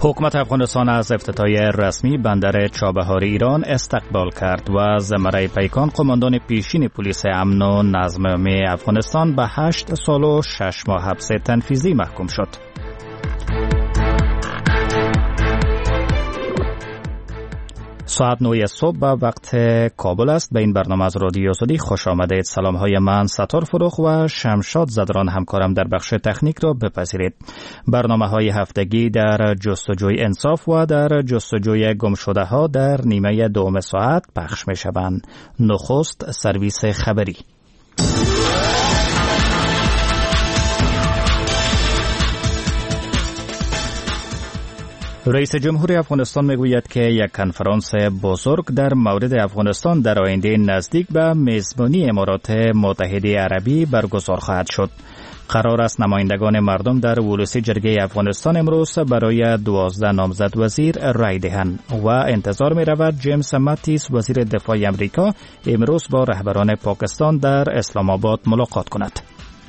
حکومت افغانستان از افتتاح رسمی بندر چابهار ایران استقبال کرد و زمره پیکان قماندان پیشین پلیس امن و نظم عمومی افغانستان به 8 سال و 6 ماه حبس تنفیذی محکوم شد. ساعت 9 صبح به وقت کابل است. به این برنامه از رادیو آزادی خوش آمدید. سلام های من ستار فروخ و شمشاد زدران همکارم در بخش تکنیک را بپذیرید. برنامه های هفتگی در جستجوی انصاف و در جستجوی گم شده ها در نیمه دوم ساعت پخش می شوند. نخست سرویس خبری. رئیس جمهور افغانستان میگوید که یک کنفرانس بزرگ در مورد افغانستان در آینده نزدیک به میزبانی امارات متحده عربی برگزار خواهد شد. قرار است نمایندگان مردم در ولوسی جرگه افغانستان امروز برای 12 نامزد وزیر رای دهند و انتظار می رود جیمز ماتیس وزیر دفاع امریکا امروز با رهبران پاکستان در اسلام آباد ملاقات کند.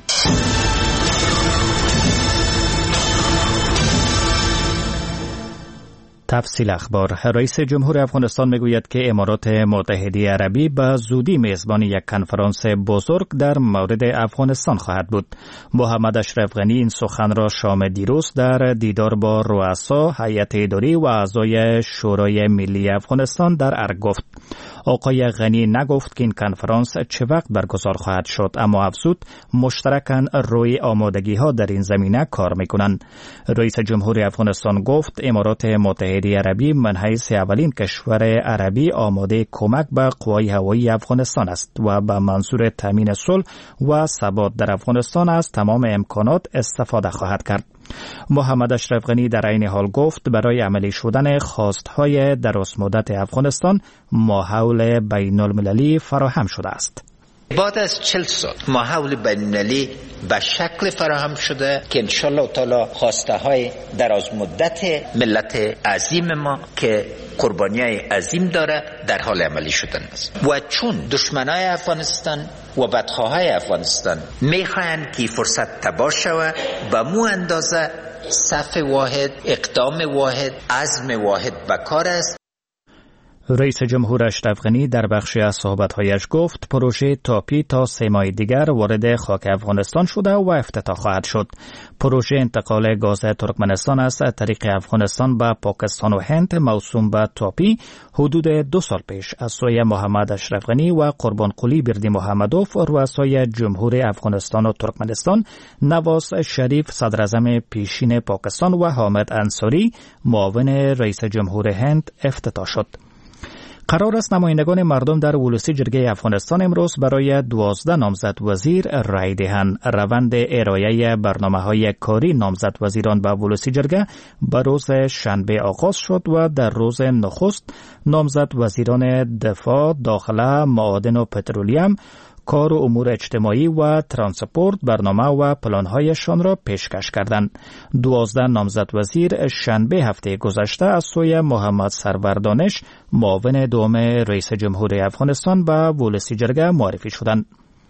تفصیل اخبار. رئیس جمهور افغانستان میگوید که امارات متحده عربی به زودی میزبان یک کنفرانس بزرگ در مورد افغانستان خواهد بود. محمد اشرف غنی این سخن را شام دیروز در دیدار با رؤسا هیئت اداری و اعضای شورای ملی افغانستان در ارگ گفت. آقای غنی نگفت که این کنفرانس چه وقت برگزار خواهد شد، اما افزود مشترکاً روی آمادگی ها در این زمینه کار میکنند. رئیس جمهور افغانستان گفت امارات متحده عربی من حیث اولین کشور عربی آماده کمک به قوای هوایی افغانستان است و به منظور تامین صلح و ثبات در افغانستان از تمام امکانات استفاده خواهد کرد. محمد اشرف غنی در این حال گفت برای عملی شدن خواستهای دراز مدت افغانستان ماحول بین المللی فراهم شده است. بعد از 40 سال ماحول بین المللی به شکل فراهم شده که انشالله تعالی خواسته های دراز مدت ملت عظیم ما که قربانی‌های عظیم داره در حال عملی شدن است و چون دشمنای افغانستان و بدخواهای افغانستان میخواهند که فرصت تباه شود به مو اندازه صف واحد، اقدام واحد، عزم واحد بکار است. رئیس جمهور اشرف غنی در بخشی از صحبت‌هایش گفت پروژه تاپی تا 3 ماه دیگر وارد خاک افغانستان شده و افتتاح خواهد شد. پروژه انتقال گاز ترکمنستان از طریق افغانستان به پاکستان و هند موسوم به تاپی حدود 2 سال پیش از سوی محمد اشرف غنی و قربان قلی بردی محمدوف رؤسای جمهور افغانستان و ترکمنستان، نواز شریف صدراعظم پیشین پاکستان و حامد انصاری معاون رئیس جمهور هند افتتاح شد. قرار است نمایندگان مردم در ولوسی جرگه افغانستان امروز برای 12 نامزد وزیر رای دهند. روند ارائه برنامه‌های کاری نامزد وزیران به ولوسی جرگه به روز شنبه آغاز شد و در روز نخست نامزد وزیران دفاع، داخله، معادن و پترولیم، کار و امور اجتماعی و ترانسپورت برنامه و پلان‌هایشان را پیشکش کردند. 12 نامزد وزیر شنبه هفته گذشته از سوی محمد سرور دانش معاون دوم رئیس جمهور افغانستان به ولوسی جرگه معرفی شدند.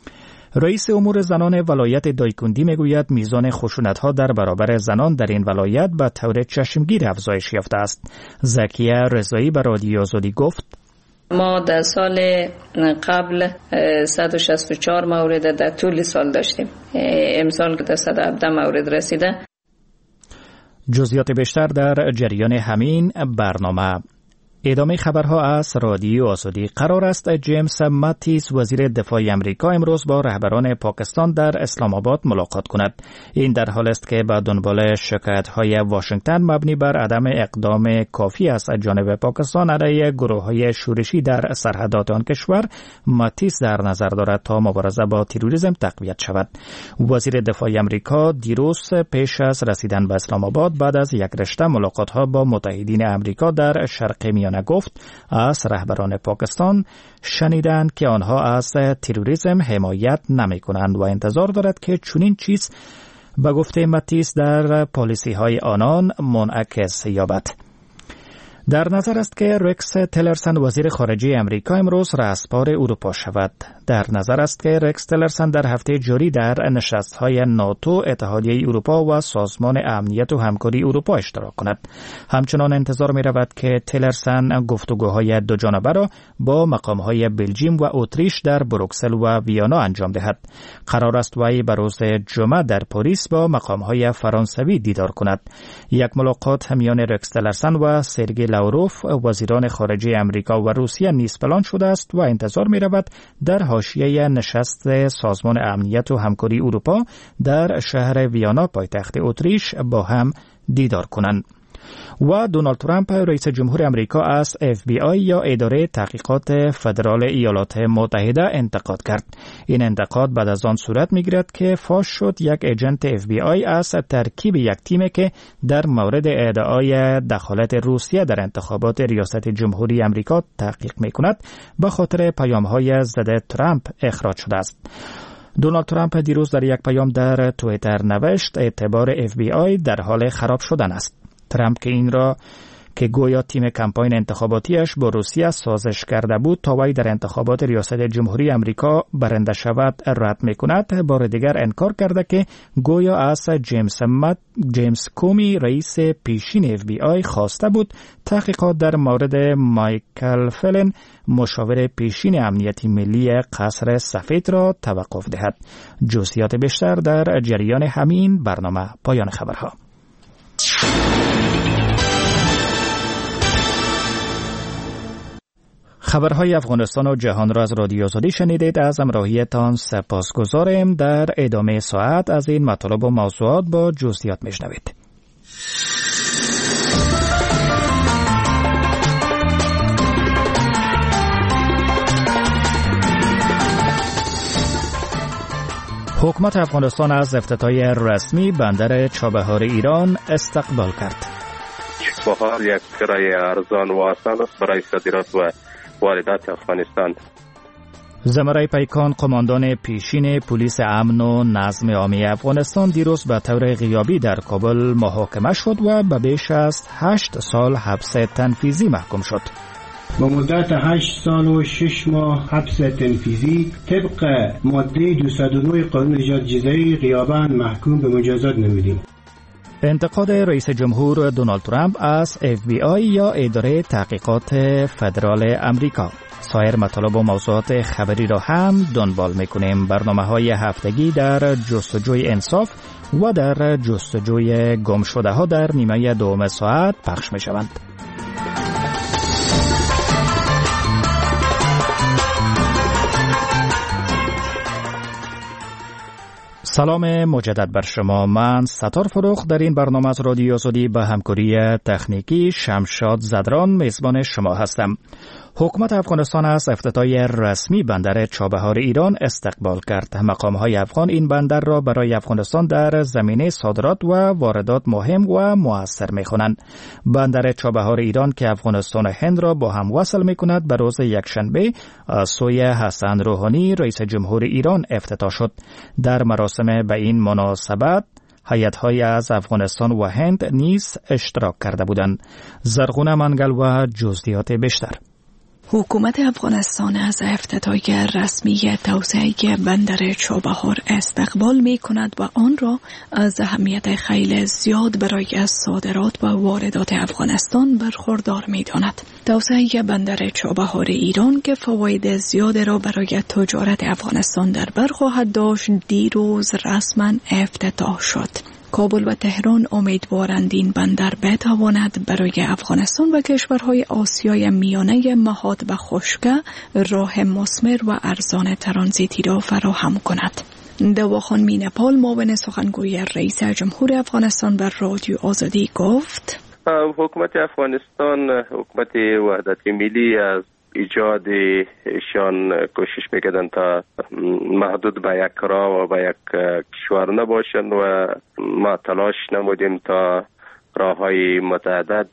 رئیس امور زنان ولایت دایکندی میگوید میزان خشونت‌ها در برابر زنان در این ولایت به طور چشمگیر افزایش یافته است. زکیه رضایی به رادیو آزادی گفت ما در سال قبل 164 مورد در طول سال داشتیم. امسال در 117 مورد رسیده. جزئیات بیشتر در جریان همین برنامه. ادامه خبرها از رادیو آزادی. قرار است جیمز ماتیس وزیر دفاع امریکا امروز با رهبران پاکستان در اسلام آباد ملاقات کند. این در حال است که به دنبال شکایت‌های واشنگتن مبنی بر عدم اقدام کافی از جانب پاکستان علیه گروه‌های شورشی در سرحدات آن کشور، ماتیس در نظر دارد تا مبارزه با تروریسم تقویت شود. وزیر دفاع امریکا دیروز پیش از رسیدن به اسلام آباد بعد از یک رشته ملاقات‌ها با متحدین امریکا در شرق میانه گفت از رهبران پاکستان شنیدند که آنها از تروریسم حمایت نمی‌کنند و انتظار دارد که چنین چیز به گفته ماتیس در پالیسی های آنان منعکس یابد. در نظر است که رکس تیلرسن وزیر خارجه امریکا امروز رأسپار اروپا شود. در نظر است که رکس تیلرسن در هفته جاری در نشست‌های ناتو، اتحادیه اروپا و سازمان امنیت و همکاری اروپا اشتراک کند. همچنان انتظار می رود که تیلرسن گفتگوهای دو جانبه را با مقام‌های بلژیم و اتریش در بروکسل و ویانا انجام دهد. قرار است وی به روز جمعه در پاریس با مقام‌های فرانسوی دیدار کند. یک ملاقات میان رکس تیلرسن و سرگئی لاوروف وزیران خارجه امریکا و روسیه نیز پلان شده است و انتظار می رود در حاشیه نشست سازمان امنیت و همکاری اروپا در شهر ویانا پایتخت اتریش با هم دیدار کنند. و دونالد ترامپ رئیس جمهور امریکا از FBI یا اداره تحقیقات فدرال ایالات متحده انتقاد کرد. این انتقاد بعد از آن صورت میگیرد که فاش شد یک ایجنت FBI از ترکیب یک تیمی که در مورد ادعای دخالت روسیه در انتخابات ریاست جمهوری امریکا تحقیق میکند به خاطر پیام‌های ضد ترامپ اخراج شده است. دونالد ترامپ دیروز در یک پیام در توییتر نوشت اعتبار FBI در حال خراب شدن است. ترامپ که این را که گویا تیم کمپاین انتخاباتیش با روسیه سازش کرده بود تا وی در انتخابات ریاست جمهوری امریکا برنده شود رد میکند، بار دیگر انکار کرده که گویا از جیمز کومی رئیس پیشین FBI خواسته بود تحقیقات در مورد مایکل فلن مشاور پیشین امنیتی ملی قصر سفید را توقف دهد. جزئیات بیشتر در جریان همین برنامه. پایان خبرها. خبرهای افغانستان و جهان را از رادیو آزادی شنیدید. از همراهیتان سپاسگزاریم. در ادامه ساعت از این مطالب و موضوعات با جزئیات میشنوید. حکومت افغانستان از افتتاح رسمی بندر چابهار ایران استقبال کرد. چابهار یک کرایه ارزان و آسان است برای صادرات و واردات افغانستان. زمرای پیکان قماندان پیشین پلیس امن و نظم عامی افغانستان دیروز به طور غیابی در کابل محاکمه شد و به بیش از 8 سال حبس تنفیذی محکوم شد. با مدت 8 سال و 6 ماه حبس تنفیذی طبق ماده 209 قانون نجات جزایی غیاباً محکوم به مجازات نمودیم. انتقاد رئیس جمهور دونالد ترامپ از FBI یا اداره تحقیقات فدرال امریکا. سایر مطالب و موضوعات خبری را هم دنبال میکنیم. برنامه‌های هفتگی در جستجوی انصاف و در جستجوی گم شده ها در نیمه دوم ساعت پخش می شوند. سلام مجدد بر شما. من ستار فروخ در این برنامه از رادیو آزادی به همکاری تکنیکی شمشاد زدران میزبان شما هستم. حکومت افغانستان از افتتاح رسمی بندر چابهار ایران استقبال کرد. مقام‌های افغان این بندر را برای افغانستان در زمینه صادرات و واردات مهم و مؤثر می‌خوانند. بندر چابهار ایران که افغانستان و هند را با هم وصل می‌کند به روز یکشنبه از سوی حسن روحانی رئیس جمهور ایران افتتاح شد. در مراسم به این مناسبت هیئت‌های از افغانستان و هند نیز اشتراک کرده بودند. زرغونه منگل و جزئیات بیشتر. حکومت افغانستان از افتتاح رسمی توسعه بندر چابهار استقبال می کند و آن را از اهمیت خیلی زیاد برای صادرات و واردات افغانستان برخوردار می داند. توسعه بندر چابهار ایران که فواید زیاد را برای تجارت افغانستان در بر خواهد داشت دیروز رسما افتتاح شد. کابل و تهران امیدوارند این بندر بتواند برای افغانستان و کشورهای آسیای میانه مهاد و خشکه راه مثمر و ارزان ترانزیتی را فراهم کند. دواخان مینپال معاون سخنگوی رئیس جمهور افغانستان بر رادیو آزادی گفت: حکومت افغانستان حکومت وحدت ملی از ایجاد ایشان کوشش میکردن تا محدود به یک راه و به یک کشور نباشند و ما تلاش نمودیم تا راههای متعدد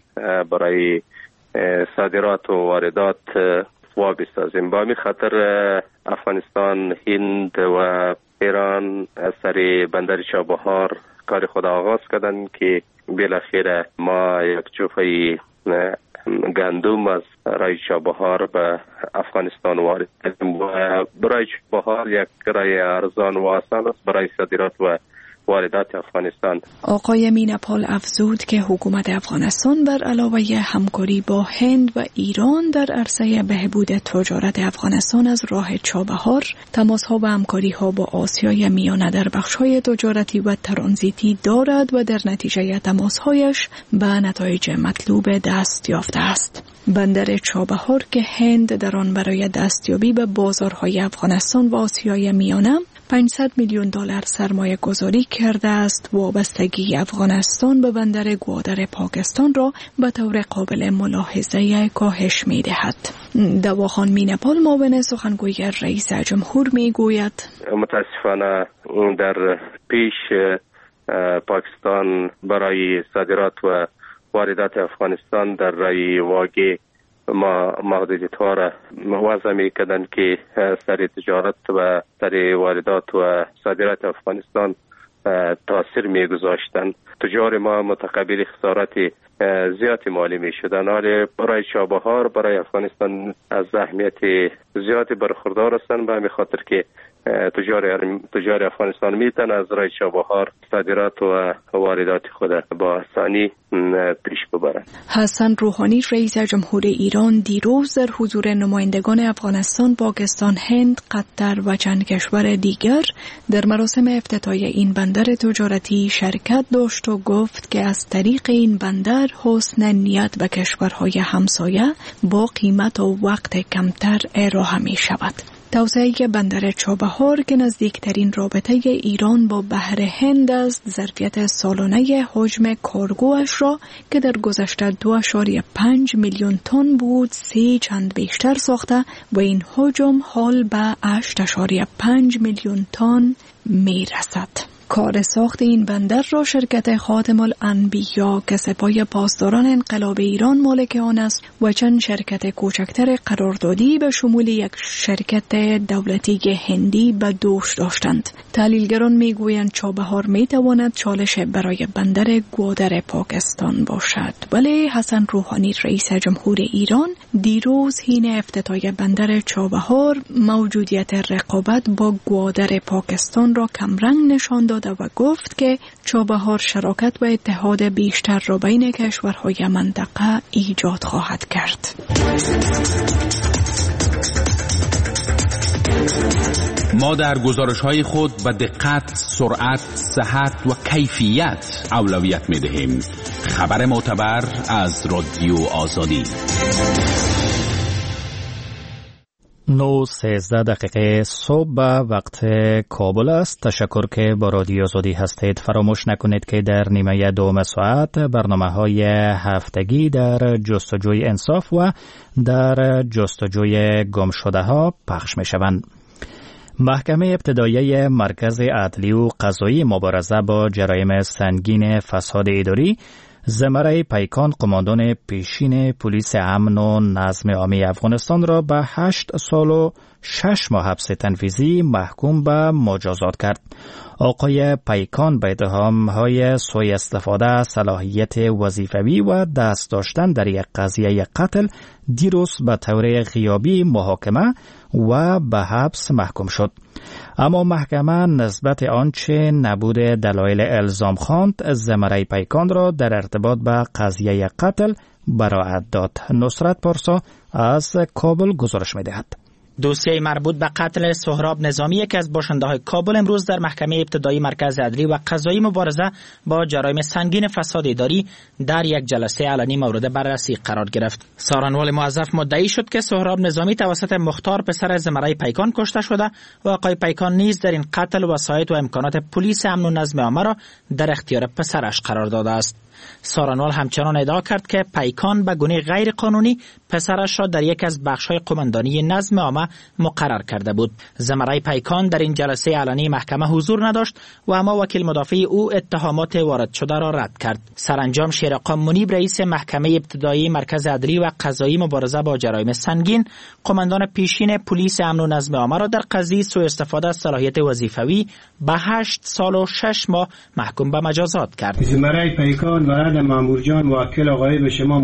برای صادرات و واردات بسازیم. با همین خاطر افغانستان، هند و ایران از سر بندر چابهار کار خود آغاز کردن که بالاخره ما یک جوفه گندم از رای چابهار به افغانستان وارد کردیم و برای چابهار یک رای ارزان و آسان است برای صادرات و واردات افغانستان. آقای مینپال افزود که حکومت افغانستان بر علاوه همکاری با هند و ایران در عرصه بهبود تجارت افغانستان از راه چابهار، تماس‌ها و همکاری‌ها با آسیای میانه در بخش‌های تجارتی و ترانزیتی دارد و در نتیجه تماس‌هایش به نتایج مطلوب دست یافته است. بندر چابهار که هند در آن برای دستیابی به بازارهای افغانستان و آسیای میانه 500 میلیون دلار سرمایه گذاری کرده است، وابستگی افغانستان به بندر گوادر پاکستان را به طور قابل ملاحظه کاهش می دهد. دواخان مینپال معاون سخنگوی رئیس جمهور می گوید متاسفانه در پیش پاکستان برای صادرات و واردات افغانستان در رای واقع ما محدودیت ها را وضع می کردن که سر تجارت و سر واردات و صادرات افغانستان تاثیر می گذاشتن. تجار ما متقبل خسارت زیادی مالی می شدن. حالی برای چابهار برای افغانستان از اهمیت زیادی برخوردار هستند، به همین خاطر که تجار افغانستان میتونن از رای چابهار صادرات و واردات خود با آسانی پیش ببرند. حسن روحانی رئیس جمهور ایران دیروز در حضور نمایندگان افغانستان، پاکستان، هند، قطر و چند کشور دیگر در مراسم افتتاحیه این بندر تجارتی شرکت داشت و گفت که از طریق این بندر حسن نیت به کشورهای همسایه با قیمت و وقت کمتر ارائه می شود. توسعه بندر چابهار که نزدیکترین رابطه ایران با بحر هند است، ظرفیت سالانه حجم کارگوش را که در گذشته 2.5 میلیون تن بود 3 چند بیشتر ساخته و این حجم حال به 8.5 میلیون تن می رسد. کار ساخت این بندر را شرکت خاتم الانبیا که سپاه پاسداران انقلاب ایران مالک آن است و چند شرکت کوچکتر قراردادی به شمول یک شرکت دولتی هندی به دوش داشتند. تحلیلگران میگویند چابهار میتواند چالش برای بندر گوادر پاکستان باشد، ولی حسن روحانی رئیس جمهور ایران دیروز حین افتتاح بندر چابهار موجودیت رقابت با گوادر پاکستان را کمرنگ نشان داد و گفت که چابهار شراکت و اتحاد بیشتر را بین کشورهای منطقه ایجاد خواهد کرد. ما در گزارش‌های خود به دقت، سرعت، صحت و کیفیت اولویت می‌دهیم. خبر معتبر از رادیو آزادی. 9:13 صبح به وقت کابل است. تشکر که با رادیو آزادی هستید. فراموش نکنید که در نیمه دوم ساعت برنامه‌های هفتگی در جستجوی انصاف و در جستجوی گمشده‌ها پخش می‌شوند. محکمه ابتدایی مرکز عدلی و قضایی مبارزه با جرایم سنگین فساد اداری زمره پیکان قماندان پیشین پلیس امن و نظم عامی افغانستان را به 8 سال و 6 ماه حبس تنفیذی محکوم به مجازات کرد. آقای پیکان به اتهام‌های سوء استفاده از صلاحیت وظیفوی و دست داشتن در یک قضیه قتل دیروز به طور غیابی محاکمه و به حبس محکوم شد. اما محکمه نسبت آنچه نبود دلایل الزام خواند، زمره پیکان را در ارتباط به قضیه قتل براءت داد. نصرت پارسا از کابل گزارش می‌دهد. دوسیه مربوط به قتل سهراب نظامی که از باشنده‌های کابل امروز در محکمه ابتدایی مرکز عدلی و قضایی مبارزه با جرایم سنگین فساد اداری در یک جلسه علنی مورد بررسی قرار گرفت. سارنوال موظف مدعی شد که سهراب نظامی توسط مختار پسر زمره پیکان کشته شده و آقای پیکان نیز در این قتل وسایط و امکانات پلیس امن و نظم عامه را در اختیار پسرش قرار داده است. سارنوال همچنان ادعا کرد که پیکان به گونه غیر قانونی پسرش را در یک از بخش‌های قماندانی نظم عامه مقرر کرده بود. زمره پیکان در این جلسه علنی محکمه حضور نداشت و اما وکیل مدافع او اتهامات وارد شده را رد کرد. سرانجام شیرقام منیب رئیس محکمه ابتدایی مرکز عدلی و قضایی مبارزه با جرایم سنگین قماندان پیشین پلیس امن و نظم عامه را در قضیه سوء استفاده از صلاحیت وظیفوی به 8 سال و 6 ماه محکوم به مجازات کرد. زمره پیکان برد مامور جان موکل آقای به شما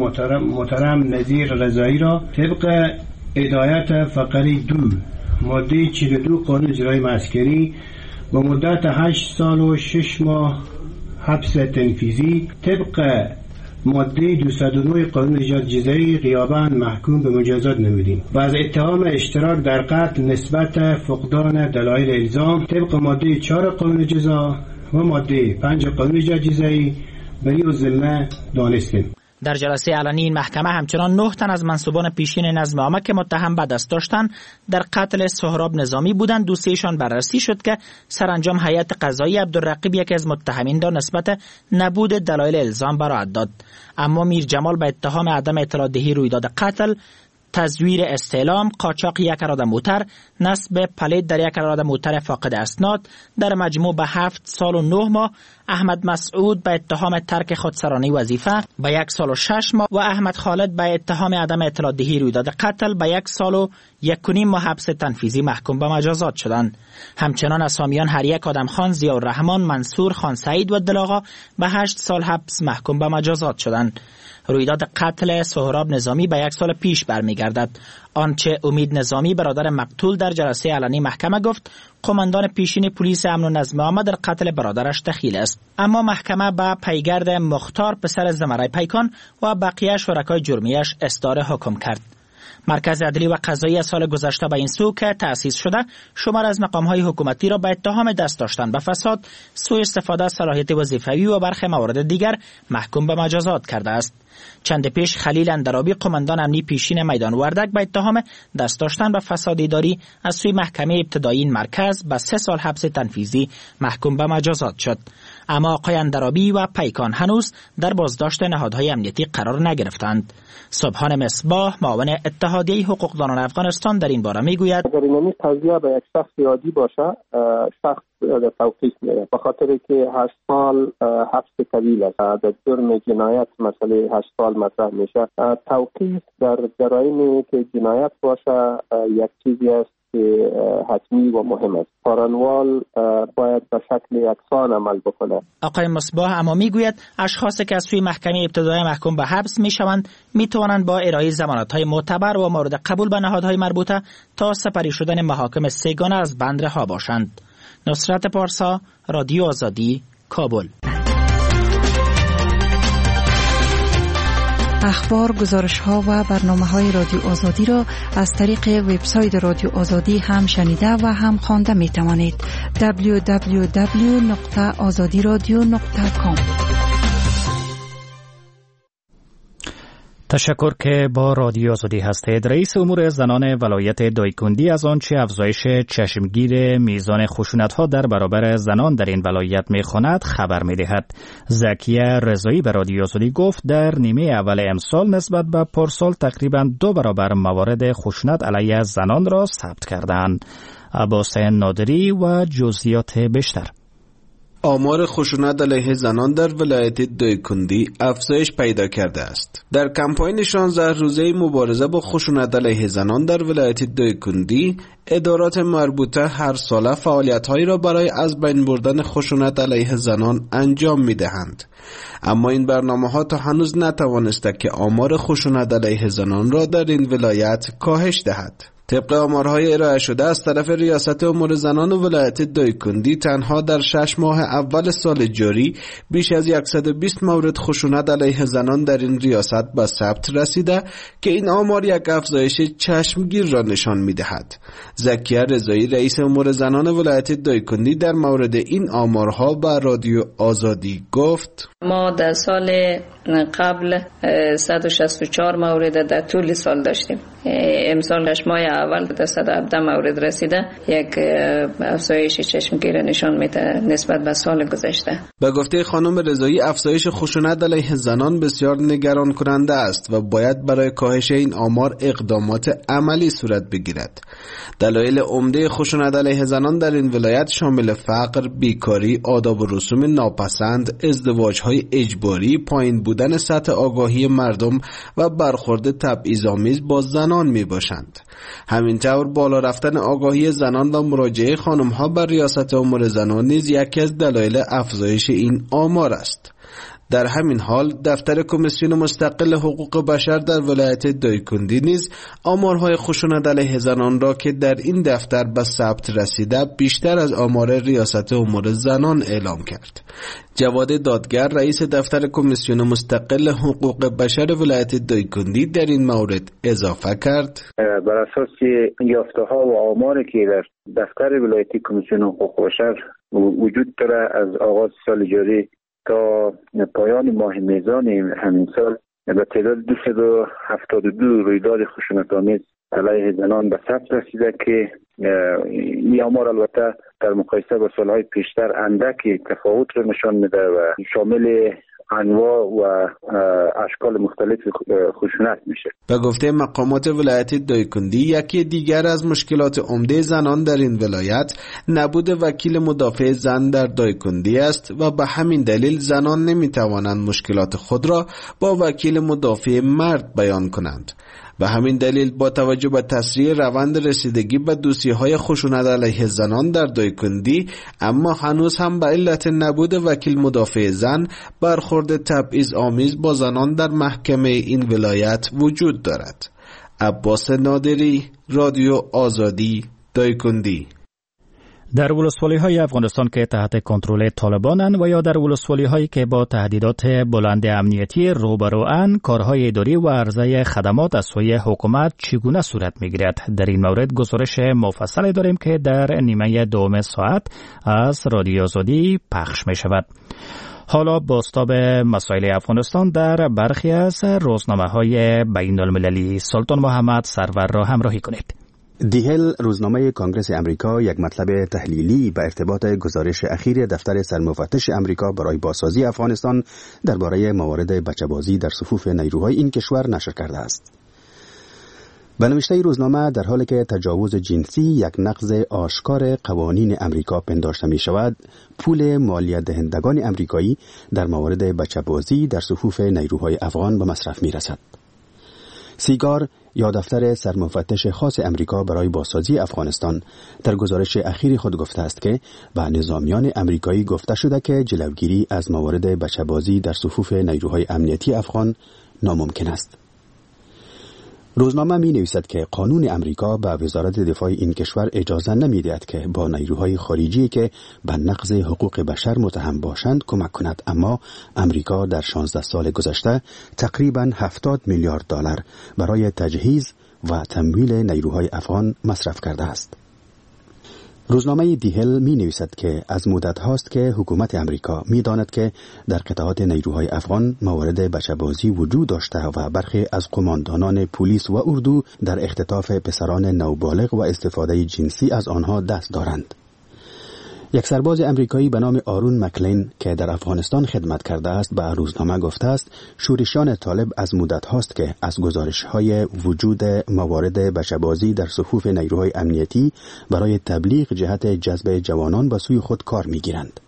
محترم نظیر رضایی را طبق هدایت فقره 2 ماده 42 قانون اجرایی عسکری با مدت 8 سال و 6 ماه حبس تنفیذی طبق ماده 209 قانون نجات جزایی غیاباً محکوم به مجازات نمودیم و از اتهام اشتراک در قتل نسبت فقدان دلایل الزام طبق ماده 4 قانون جزا و ماده 5 قانون نجات جزایی بری و ذمه دانستیم. در جلسه علنی این محکمه همچنان 9 تن از منصوبان پیشین نظم عامه که متهم به دست داشتن در قتل سهراب نظامی بودند دوسیشان بررسی شد که سرانجام هیئت قضایی عبدالرقیب یکی از متهمین را نسبت نبود دلایل الزام براءت داد. اما میر جمال به اتهام عدم اطلاع دهی رویداد قتل، تزویر استعلام، قاچاق یک اراده موتر، نصب پلید در یک اراده موتر فاقد اسناد در مجموع به 7 سال و 9 ماه، احمد مسعود به اتهام ترک خودسرانه وظیفه به 1 سال و 6 ماه و احمد خالد به اتهام عدم اطلاع دهی رویداد قتل به 1 سال و 1.5 ماه حبس تنفیذی محکوم به مجازات شدند. همچنان اسامیان هر یک آدمخان، ضیاءالرحمن، منصور، خان سعید و دلاغا به 8 سال حبس محکوم به مجازات شدند. رویداد قتل سهراب نظامی به 1 سال پیش برمیگردد. آنچه امید نظامی برادر مقتول در جلسه علنی محکمه گفت، قماندان پیشین پلیس امن و نظم عامه در قتل برادرش دخیل است. اما محکمه به پیگرد مختار پسر زمرای پیکان و بقیه شرکای جرمیش اصدار حکم کرد. مرکز عدلی و قضایی از سال گذشته به این سو که تأسیس شده شمار از مقام‌های حکومتی را به اتهام دست داشتن به فساد، سوء استفاده از صلاحیت وظیفوی و برخی موارد دیگر محکوم به مجازات کرده است. چند پیش خلیل اندرابی قماندان امنی پیشین میدان وردک به اتهام دست داشتن به فساد اداری از سوی محکمه ابتدایی این مرکز به 3 سال حبس تنفیذی محکوم به مجازات شد. اما آقای اندرابی و پیکان هنوز در بازداشت نهادهای امنیتی قرار نگرفتند. سبحان مصباح معاون اتحادیه حقوقدانان افغانستان در این باره میگوید اگر این قضیه به یک شخص عادی باشه، شخص در توقیف میره به خاطر که 8 سال حبس طویل است. در جرم جنایت مسئله 8 سال مطرح میشه. توقیف در جرایمی که جنایت باشه یک چیزی است که حتمی و مهم است. پارانوال باید به شکل یکسان عمل بکنه. آقای مصباح اما میگوید اشخاصی که از سوی محکمه ابتدایی محکوم به حبس میشوند میتوانند با ارائه ضمانت‌های معتبر و مورد قبول به نهادهای مربوطه تا سپری شدن محاکم سه‌گانه از بند رها باشند. نصرت پارسا، رادیو آزادی، کابل. اخبار، گزارش‌ها و برنامه‌های رادیو آزادی را از طریق وبسایت رادیو آزادی هم شنیده و هم خوانده می‌توانید. www.azadiradio.com. تشکر که با رادیو آزادی هستید. رئیس امور زنان ولایت دایکندی از آنچه افزایش چشمگیر میزان خشونت‌ها در برابر زنان در این ولایت می‌خواند خبر می‌دهد. زکیه رضایی به رادیو آزادی گفت در نیمه اول امسال نسبت به پارسال تقریباً 2 برابر موارد خشونت علیه زنان را ثبت کردند. عباس نادری و جزئیات بیشتر. آمار خشونت علیه زنان در ولایت دایکندی افزایش پیدا کرده است. در کمپاین 16 روزه مبارزه با خشونت علیه زنان در ولایت دایکندی، ادارات مربوطه هر ساله فعالیت‌هایی را برای از بین بردن خشونت علیه زنان انجام می‌دهند. اما این برنامه‌ها تا هنوز نتوانسته که آمار خشونت علیه زنان را در این ولایت کاهش دهد. طبق آمارهای ارائه شده از طرف ریاست امور زنان ولایت دایکندی، تنها در 6 ماه اول سال جاری بیش از 120 مورد خشونت علیه زنان در این ریاست به ثبت رسیده که این آمار یک افزایش چشمگیر را نشان می‌دهد. زکیه رضایی رئیس امور زنان ولایت دایکندی در مورد این آمارها به رادیو آزادی گفت: ما در سال قبل 164 مورد در طول سال داشتیم. امسال 8 ماه اول در 117 مورد رسیده، یک افزایش چشمگیر نشان میده نسبت به سال گذشته. به گفته خانم رضایی، افزایش خشونت علیه زنان بسیار نگران کننده است و باید برای کاهش این آمار اقدامات عملی صورت بگیرد. دلایل عمده خشونت علیه زنان در این ولایت شامل فقر، بیکاری، آداب و رسوم ناپسند، ازدواج‌های اجباری، پایین بودن سطح آگاهی مردم و برخورد تبعیض‌آمیز با زنان میباشند. همینطور بالا رفتن آگاهی زنان و مراجعه خانم‌ها بر ریاست امور زنان نیز یکی از دلایل افزایش این آمار است. در همین حال دفتر کمیسیون مستقل حقوق بشر در ولایت دایکندی نیز آمارهای خشونت علیه زنان را که در این دفتر به ثبت رسیده بیشتر از آمار ریاست امور زنان اعلام کرد. جواد دادگر رئیس دفتر کمیسیون مستقل حقوق بشر ولایت دایکندی در این مورد اضافه کرد: بر اساس یافته‌ها و آماری که در دفتر ولایتی کمیسیون حقوق بشر وجود داره، از آغاز سال جاری تا پایان ماه میزان همین سال به تعداد 272 رویداد خشونت‌آمیز علیه زنان به ثبت رسیده که این آمار البته در مقایسه با سالهای پیشتر اندکی تفاوت رو نشان میده و شامل انواع و اشکال مختلف خشونت میشه. به گفته مقامات ولایت دایکندی، یکی دیگر از مشکلات عمده زنان در این ولایت نبود وکیل مدافع زن در دایکندی است و به همین دلیل زنان نمیتوانند مشکلات خود را با وکیل مدافع مرد بیان کنند. به همین دلیل با توجه به تسریع روند رسیدگی به دوسیه‌های خشونت علیه زنان در دایکندی، اما هنوز هم به علت نبود وکیل مدافع زن برخورد تبعیض‌آمیز با زنان در محکمه این ولایت وجود دارد. عباس نادری، رادیو آزادی، دایکندی. در ولسوالی‌های افغانستان که تحت کنترل طالبانند و یا در ولسوالی‌هایی که با تهدیدات بلند امنیتی روبروان، کارهای اداری و عرضه خدمات از سوی حکومت چگونه صورت می‌گیرد؟ در این مورد گزارش مفصلی داریم که در نیمه دوم ساعت از رادیو آزادی پخش می‌شود. حالا بازتاب مسائل افغانستان در برخی از روزنامه‌های بین‌المللی. سلطان محمد سرور را همراهی کنید. دیهل، روزنامه کانگرس امریکا، یک مطلب تحلیلی به ارتباط گزارش اخیر دفتر سرمفتش امریکا برای بازسازی افغانستان درباره موارد بچه‌بازی در صفوف نیروهای این کشور نشر کرده است. به نوشته روزنامه، در حالی که تجاوز جنسی یک نقض آشکار قوانین امریکا پنداشته می شود، پول مالیات دهندگان امریکایی در مورد بچه‌بازی در صفوف نیروهای افغان به مصرف می رسد. سیگار یا دفتر سرمفتش خاص امریکا برای بازسازی افغانستان در گزارش اخیر خود گفته است که به نظامیان امریکایی گفته شده که جلوگیری از موارد بچه‌بازی در صفوف نیروهای امنیتی افغان ناممکن است. روزنامه می نویسد که قانون امریکا به وزارت دفاع این کشور اجازه نمی دهد که با نیروهای خارجی که به نقض حقوق بشر متهم باشند کمک کند، اما امریکا در 16 سال گذشته تقریباً 70 میلیارد دلار برای تجهیز و تمویل نیروهای افغان مصرف کرده است. روزنامه دیهل می نویسد که از مدت هاست که حکومت امریکا می داند که در قطعات نیروهای افغان موارد بچه‌بازی وجود داشته و برخی از قماندانان پلیس و اردو در اختطاف پسران نوبالغ و استفاده جنسی از آنها دست دارند. یک سرباز امریکایی به نام آرون مکلین که در افغانستان خدمت کرده است به روزنامه گفته است شورشیان طالب از مدت هاست که از گزارش‌های وجود موارد بچه‌بازی در صفوف نیروهای امنیتی برای تبلیغ جهت جذب جوانان به سوی خود کار می‌گیرند.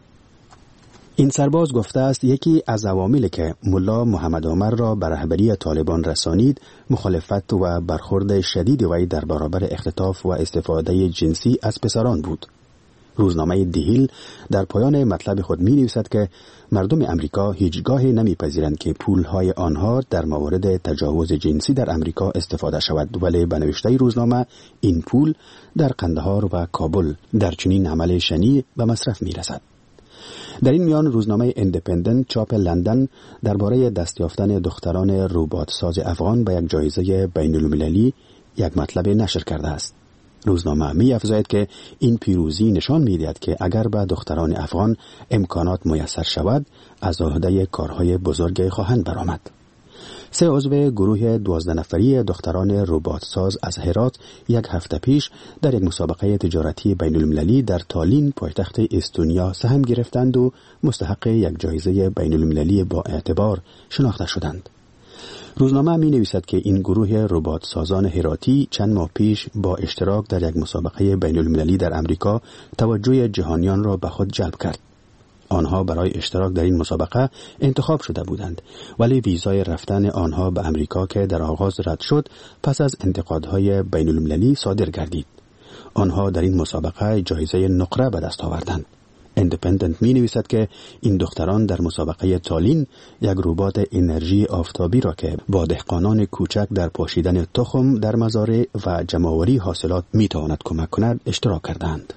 این سرباز گفته است یکی از عواملی که ملا محمد عمر را به رهبری طالبان رسانید مخالفت و برخورد شدید وی در برابر اختطاف و استفاده جنسی از پسران بود. روزنامه دیهیل در پایان مطلب خود می نویسد که مردم امریکا هیچگاه نمی پذیرند که پولهای آنها در مورد تجاوز جنسی در امریکا استفاده شود، ولی به نوشته روزنامه این پول در قندهار و کابل در چنین عمل شنیع به مصرف می رسد. در این میان روزنامه ایندیپندنت چاپ لندن درباره دست یافتن دختران ربات ساز افغان به یک جایزه بین‌المللی یک مطلب نشر کرده است. روزنامه می افزاید که این پیروزی نشان می دهد که اگر به دختران افغان امکانات میسر شود از عهده کارهای بزرگ خواهند برآمد. 3 عضو گروه 12 نفری دختران ربات ساز از هرات یک هفته پیش در یک مسابقه تجارتی بین المللی در تالین پایتخت استونیا سهم گرفتند و مستحق یک جایزه بین المللی با اعتبار شناخته شدند. روزنامه می نویسد که این گروه ربات سازان هراتی چند ماه پیش با اشتراک در یک مسابقه بین المللی در امریکا توجه جهانیان را به خود جلب کرد. آنها برای اشتراک در این مسابقه انتخاب شده بودند، ولی ویزای رفتن آنها به امریکا که در آغاز رد شد پس از انتقادهای بین المللی صادر گردید. آنها در این مسابقه جایزه نقره به دست آوردند. ایندیپندنت می نویسد که این دختران در مسابقه تالین یک ربات انرژی آفتابی را که با دهقانان کوچک در پاشیدن تخم در مزارع و جمع‌آوری حاصلات می تواند کمک کند اشتراک کردند.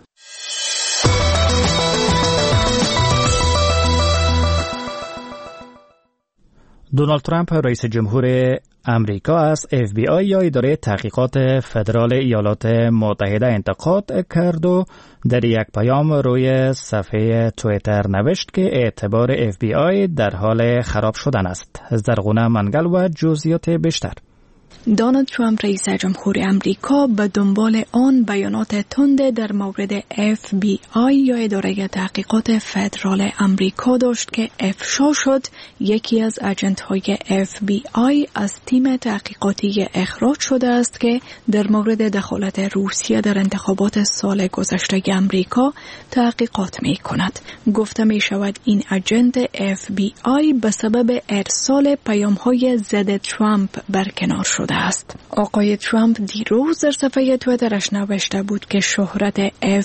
دونالد ترامپ رئیس جمهور امریکا از FBI یا اداره تحقیقات فدرال ایالات متحده انتقاد کرد و در یک پیام روی صفحه توییتر نوشت که اعتبار FBI در حال خراب شدن است. زرغونه منگل و جزئیات بیشتر. دونالد ترامپ رئیس جمهور امریکا به دنبال آن بیانات تند در مورد FBI یا اداره تحقیقات فدرال امریکا داشت که افشا شد یکی از اجنت‌های FBI از تیم تحقیقاتی اخراج شده است که در مورد دخالت روسیه در انتخابات سال گذشته امریکا تحقیقات می کند. گفته می شود این اجنت FBI به سبب ارسال پیام‌های ضد ترامپ برکنار شده است. آقای ترامپ دیروز در صفحه توییترش نوشته بود که شهرت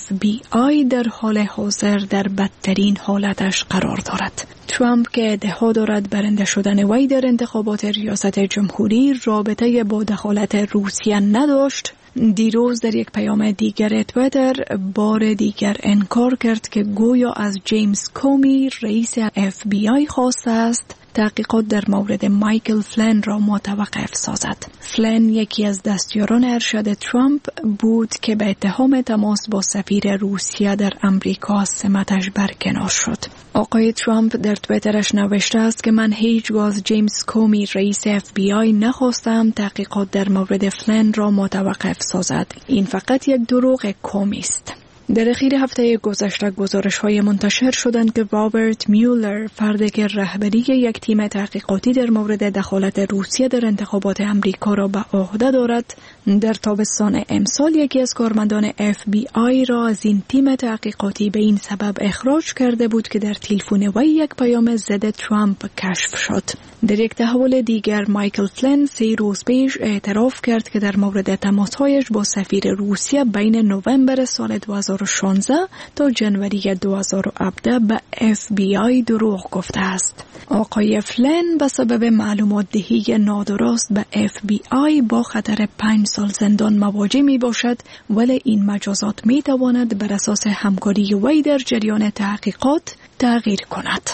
FBI در حال حاضر در بدترین حالتش قرار دارد. ترامپ که ادعا دارد برنده شدن وی در انتخابات ریاست جمهوری رابطه با دخالت روسیه نداشت، دیروز در یک پیام دیگر توییتر بار دیگر انکار کرد که گویا از جیمز کومی رئیس FBI خواسته است تحقیقات در مورد مایکل فلن را متوقف سازد. فلن یکی از دستیاران ارشد ترامپ بود که به اتهام تماس با سفیر روسیه در امریکا از سمتش برکنار شد. آقای ترامپ در توییترش نوشته است که من هیچگاه از جیمز کومی رئیس FBI نخواستم تحقیقات در مورد فلن را متوقف سازد. این فقط یک دروغ کومی است. در اخیر هفته گذشته گزارش‌های منتشر شدند که رابرت میولر، فردی که رهبری یک تیم تحقیقاتی در مورد دخالت روسیه در انتخابات امریکا را به عهده دارد، در تابستان امسال یکی از کارمندان FBI را از این تیم تحقیقاتی به این سبب اخراج کرده بود که در تلفن وی یک پیام ضد ترامپ کشف شد. در یک تحول دیگر مایکل فلن 3 روز پیش اعتراف کرد که در مورد تماس‌هایش با سفیر روسیه بین نوامبر سال 2016 تا جنوری 2017 به FBI دروغ گفته است. آقای فلن به سبب معلومات دهی نادرست به FBI با خطر 5 سال زندان مواجه می باشد، ولی این مجازات می تواند بر اساس همکاری وی در جریان تحقیقات تغییر کند.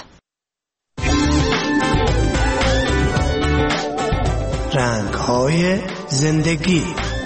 رنگ‌های زندگی.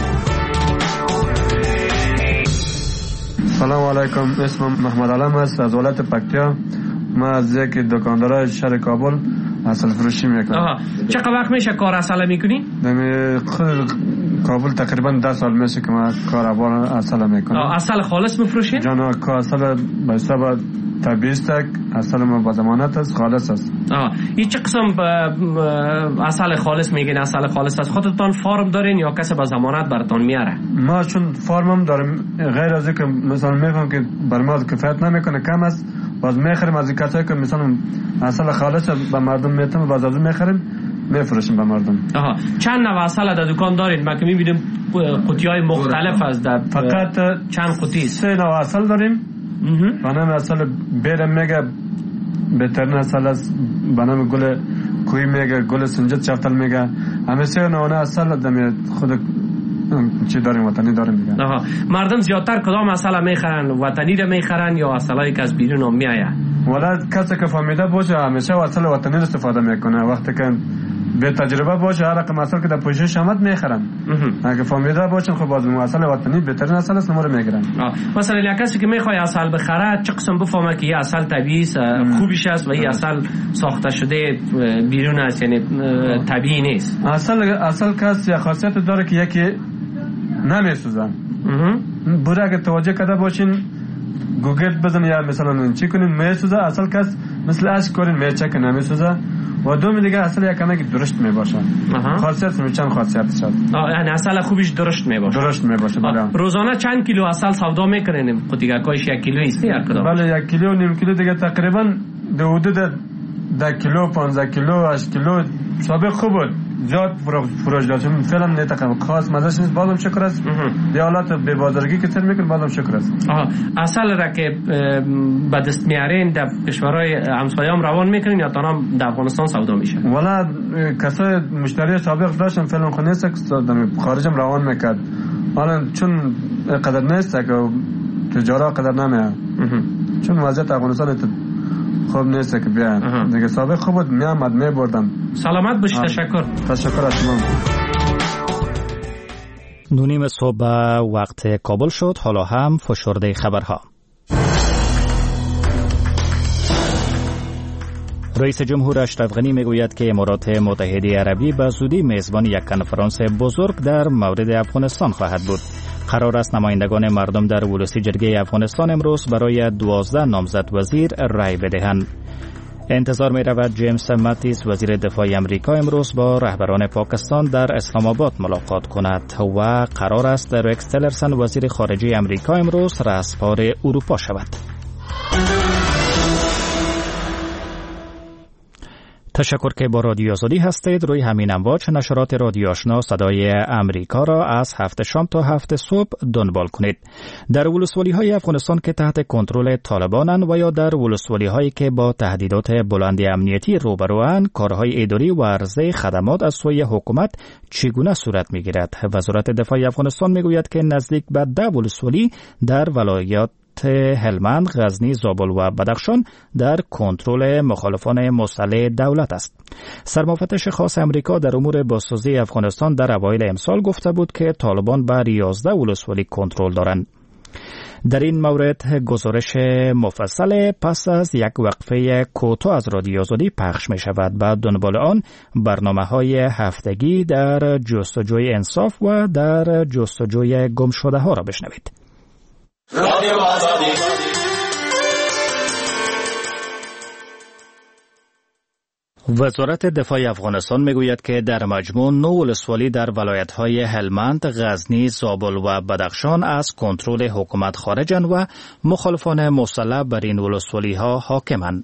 سلام علیکم، اسمم محمد علم است از ولایت پکتیا. من از یک دکاندار شهر کابل اصل فروشی میکنم. چقدر وقت میشه کار اصل میکنی؟ در کابل تقریبا 10 سال میشه که من کار اصل میکنم. اصل خالص میفروشی؟ جانا کار اصل به حساب طبیعی است، اصل ما با ضمانت است، خالص است. این چه قسم اصل خالص میگین؟ اصل خالص است خودتان فارم دارین یا کسی با ضمانت براتون میاره؟ ما چون فارمم دارم، غیر از اینکه مثلا میفهم که بر ما کفایت نمیکنه، کم است، باز میخریم از کسایی که مثلا اصل خالص به مردم میتم، باز از میخریم میفروشیم به مردم. چند نوع اصل در دکان دارین؟ ما که میبینیم قوطی‌های مختلف است. در فقط چند قوطی؟ 3 نوع اصل داریم. بنام اصل بیرم میگه بهترین اصل است، بنام گل کوی میگه، گل سنجد چفتل میگه. همه 3 نوع اصل دم خود چی داریم، وطنی داریم میگه. مردم زیادتر کدام اصل میخرن؟ وطنی رو میخرن یا اصلایی که از بیرون میآید؟ والا کسی که فهمیده باشه همیشه اصل وطنی رو استفاده میکنه. وقتی که به تجربه باشه هر رقم اصل که در پوشش آمد میخرن. اگه فهمیده باشن خب باز اصل وطنی بهترین اصل است، نمره میگیرن. مثلا یک کسی که میخواد اصل بخره چه قسم بفهمه که این اصل طبیعی است، خوبیش است و این اصل ساخته شده بیرون است، یعنی طبیعی نیست؟ اصل کس یا خاصیت داره که یکی نمیسوزه. بوده اگه توجه کرده باشین گوگل بزن یا مثلا چی کنین میسوزه، اصل کس مثل اشک کنین میچه که نمیسوزه. و دوم دیگه اصل یکم درشت میباشه. خاصیت چند خاصیتش هست. یعنی اصل خوبش درشت میباشه. درشت میباشه. روزانه چند کیلو اصل سودا میکنین؟ قطعه کاش 1 کیلو است هر کدام؟ بله 1 کیلو نیم کیلو دیگه تقریبا در حدود 10 کیلو 15 کیلو 8 کیلو سابق خوب بود. زیاد فروش داد چون فعلا نتقم خاص مزش نیست. بازم شکر است به حالات به بازارگی که تر میکن بازم شکر است. اصل را که به دست میارین در کشورهای همسایه هم روان میکنین یا تنها در افغانستان سودا میشه؟ والا کسای مشتری سابق داشتم فعلا خو نیست که خارجم روان میکرد. حالا چون قدر نیست که تجارت قدر نمیاد چون وضعیت افغانستان خوب نیست که بیان دیگه. سابق خوب بود میامد میبردم. سلامت باشی. تشکر از شما. 9:30 صبح وقت کابل شد. حالا هم فشرده خبرها. رئیس جمهور اشرف غنی میگوید که امارات متحده عربی به زودی میزبان یک کنفرانس بزرگ در مورد افغانستان خواهد بود. قرار است نمایندگان مردم در ولسی جرگه افغانستان امروز برای 12 نامزد وزیر رای بدهند. انتظار می رود جیمز ماتیس وزیر دفاع امریکا امروز با رهبران پاکستان در اسلام آباد ملاقات کند و قرار است رکس تیلرسن وزیر خارجه امریکا امروز رأسپار اروپا شود. تشکر که با رادیو آزادی هستید. روی همین امواج نشرات رادیو آشنا صدای امریکا را از 7 شام تا 7 صبح دنبال کنید. در ولسوالی‌های افغانستان که تحت کنترل طالبانند و یا در ولسوالی‌هایی که با تهدیدات بلند امنیتی روبروند، کارهای اداری و عرضه خدمات از سوی حکومت چگونه صورت می‌گیرد؟ وزارت دفاع افغانستان می‌گوید که نزدیک به 10 ولسوالی در ولایات هلمند، غزنی، زابل و بدخشان در کنترل مخالفان مسلح دولت است. سرمفتش خاص امریکا در امور بازسازی افغانستان در اوایل امسال گفته بود که طالبان بر 11 ولسوالی کنترل دارند. در این مورد گزارش مفصل پس از یک وقفه کوتاه از رادیو آزادی پخش می شود. بعد دنبال آن برنامه‌های هفتگی در جستجوی انصاف و در جستجوی گمشده ها را بشنوید. رادیو آزادی. وزارت دفاع افغانستان میگوید که در مجموع 9 ولسوالی در ولایت‌های هلمند، غزنی، زابل و بدخشان از کنترل حکومت خارجند و مخالفان مسلح بر این ولسوالی‌ها حاکمند.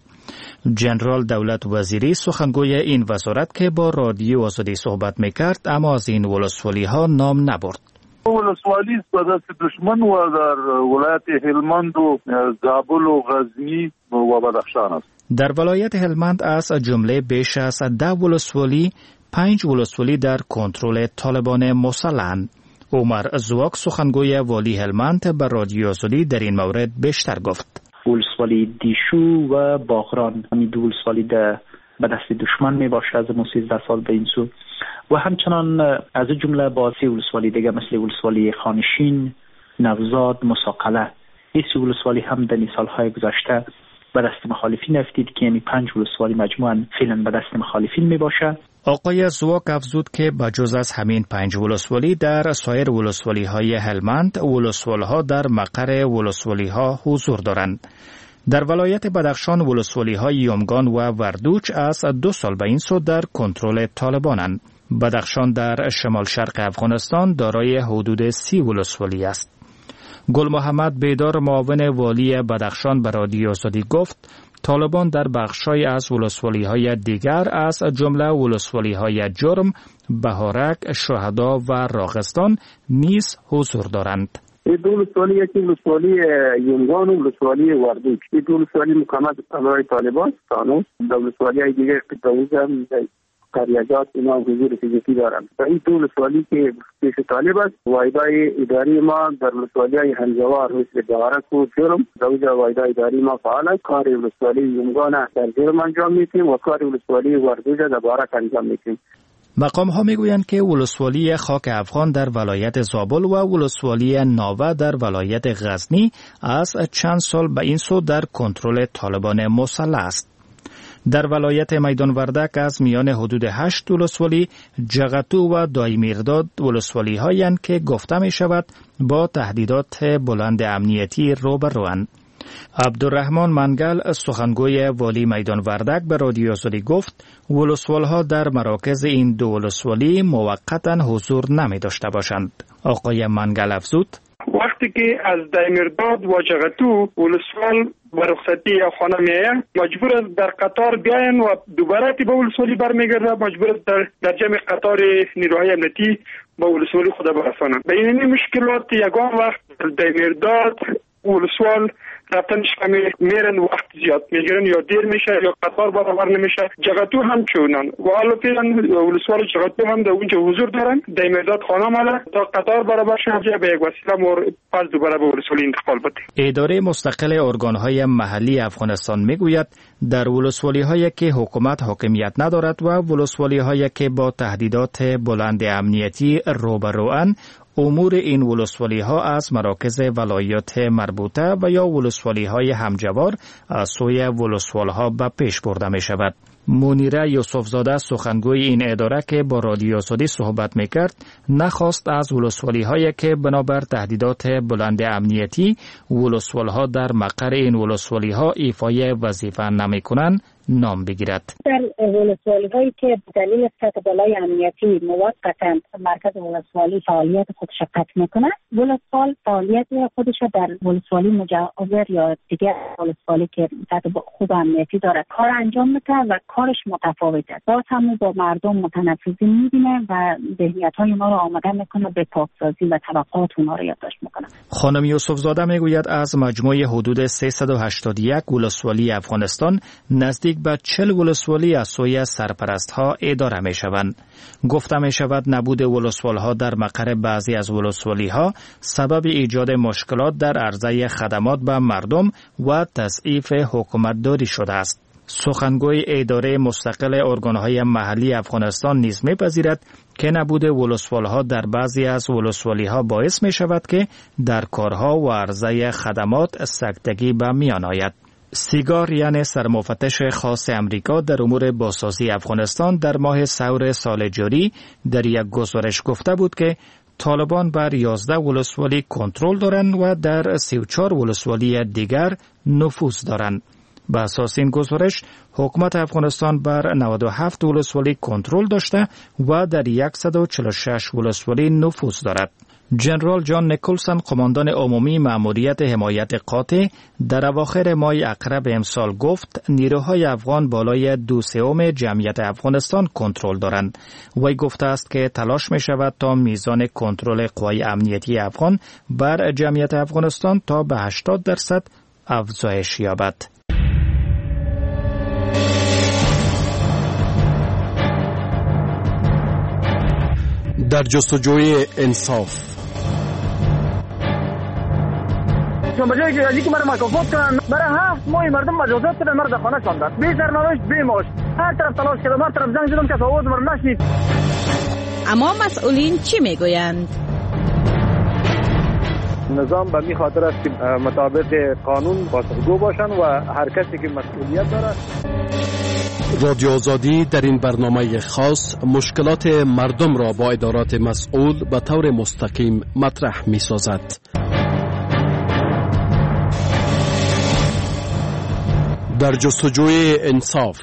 جنرال دولت وزیری سخنگوی این وزارت که با رادیو آزادی صحبت میکرد اما از این ولسوالی‌ها نام نبرد. ولسوالی است به دست دشمن و در ولایت هلمند و زابل و غزنی و بدخشان است. در ولایت هلمند از جمله بیش از 10 ولسوالی 5 ولسوالی در کنترل طالبان مسلحند. عمر زواک سخنگوی والی هلمند به رادیو آزادی در این مورد بیشتر گفت. ولسوالی دیشو و باغران همین دو ولسوالی به دست دشمن می باشه از 13 سال به این سو و همچنان از جمله با 3 ولسوالی دیگه مثل ولسوالی خانشین، نوزاد، مساقله. این 3 ولسوالی هم در سالهای گذشته به دست مخالفین افتید که یعنی 5 ولسوالی مجموعاً فعلا به دست مخالفین می باشه. آقای زواک افزود که بجز از همین 5 ولسوالی در سایر ولسوالی‌های هلمند ولسوالی‌ها در مقر ولسوالی‌ها حضور دارند. در ولایت بدخشان ولسوالی‌های یمگان و وردوچ از 2 سال به این سو در کنترل طالبانند. بدخشان در شمال شرق افغانستان دارای حدود 30 ولسوالی است. گل محمد بیدار معاون والی بدخشان به رادیو آزادی گفت طالبان در بخشای از ولسوالی‌های دیگر از جمله ولسوالی‌های جرم، بهارک، شهدا و راغستان نیز حضور دارند. این دو ولسوالی یکی ولسوالی یمگان و ولسوالی وردوچ. این دو ولسوالی مقامات برای طالبان سانوس. دو ولسوالی دیگر قطعوزم قریجات اینا حضور فیزیکی دارند. و این دو ولسوالی که پیش طالب است وایدای اداری ما در ولسوالی هنجوار مثل بهارک و جرم دوجا وایدای اداری ما فعال است. کار ولسوالی یمگان در جرم انجام میدیم و کار ولسوالی وردوچ در بهارک انجام میدیم. مقام ها میگویند که ولسوالی خاک افغان در ولایت زابل و ولسوالی ناوه در ولایت غزنی از چند سال به این سو در کنترل طالبان مسلح است. در ولایت میدان وردک از میان حدود 8 ولسوالی جغتو و دایمیرداد ولسوالی هایند که گفته می شود با تهدیدات بلند امنیتی روبروند. عبدالرحمن منگل سخنگوی والی میدان وردک به رادیو آزادی گفت ولسوال‌ها در مراکز این دو ولسوالی موقتا حضور نمی داشته باشند. آقای منگل افزود وقتی که از دایمرداد و جغتو ولسوال به رخصتی یا خانه میاین مجبور است در قطار بیاین و دوباره به ولسوالی برمیگرده، مجبور است در جمع قطار نیروهای امنیتی به ولسوالی خود برسانند. به این مشکلات یگان وقت دایمرداد ولسوال رفتنش کمی میرن، وقت زیاد میگیرن یا دیر میشه یا قطار برابر نمیشه. جغتو هم چونن و حالا فعلا ولسوال جغتو هم در اونجا حضور دارن. دایمرداد خانه ماله تا قطار برابر شه به یک وسیله مور پس دوباره به ولسوالی انتقال بده. اداره مستقل ارگان‌های محلی افغانستان میگوید در ولسوالی‌هایی که حکومت حاکمیت ندارد و ولسوالی‌هایی که با تهدیدات بلند امنیتی روبروان، امور این ولسوالی ها از مراکز ولایات مربوطه و یا ولسوالی های همجوار از سوی ولسوال ها به پیش برده می شود. منیره یوسفزاده سخنگوی این اداره که با رادیو آزادی صحبت می کرد نخواست از ولسوالی هایی که بنابر تهدیدات بلند امنیتی ولسوال ها در مقر این ولسوالی ها ایفای وظیفه نمی کنند نام بگیرد. در ولسوالی هایی که دلیل سطح بالای امنیتی موقتا مرکز ولسوالی فعالیت خودش قطع میکنه، ولسوال فعالیت خودش در ولسوالی مجاور یا دیگر ولسوالی که سطح خوب امنیتی داره کار انجام میده و کارش متفاوت است. باز هم با مردم متنفذی میبینه و ذهنیت های اونا رو آماده میکنه به پاکسازی و توقعات اونا رو یادداشت میکنه. خانم یوسفزاده میگوید از مجموع حدود 381 ولسوالی افغانستان نزدیک به 40 ولسوالی از سوی سرپرست‌ها اداره می‌شوند. گفته می‌شود نبود ولسوال‌ها در مقر بعضی از ولسوالی‌ها سبب ایجاد مشکلات در عرضه خدمات به مردم و تضعیف حکومتداری شده است. سخنگوی اداره مستقل ارگان‌های محلی افغانستان نیز می‌پذیرد که نبود ولسوال‌ها در بعضی از ولسوالی‌ها باعث می‌شود که در کارها و عرضه خدمات سکتگی به میان آید. سیگار یعنی سرمفتش خاص امریکا در امور بازسازی افغانستان در ماه سور سال جاری در یک گزارش گفته بود که طالبان بر 11 ولسوالی کنترل دارند و در 34 ولسوالی دیگر نفوذ دارند. به اساس این گزارش حکومت افغانستان بر 97 ولسوالی کنترل داشته و در 146 ولسوالی نفوذ دارد. جنرال جان نیکلسون قماندان عمومی مأموریت حمایت قاطع در اواخر ماه اقرب امسال گفت نیروهای افغان بالای 2/3 جمعیت افغانستان کنترل دارند. وی گفته است که تلاش می شود تا میزان کنترل قوای امنیتی افغان بر جمعیت افغانستان تا به 80% افزایش یابد. در جستجوی انصاف بجایی که که مرا مکافات کنن برای 7 ماه مردم مجازات کنن، مرا در خانه شاندن بی سرنوشت بی معاش، هر طرف تلاش کردم، هر طرف زنگ زدم که آواز مرا نشنید. اما مسئولین چی میگویند؟ نظام به می خاطر است که مطابق قانون پاسخگو باشن و هر کسی که مسئولیت داره. رادیو آزادی در این برنامه خاص مشکلات مردم را با ادارات مسئول به طور مستقیم مطرح می سازد. در جستجوی انصاف.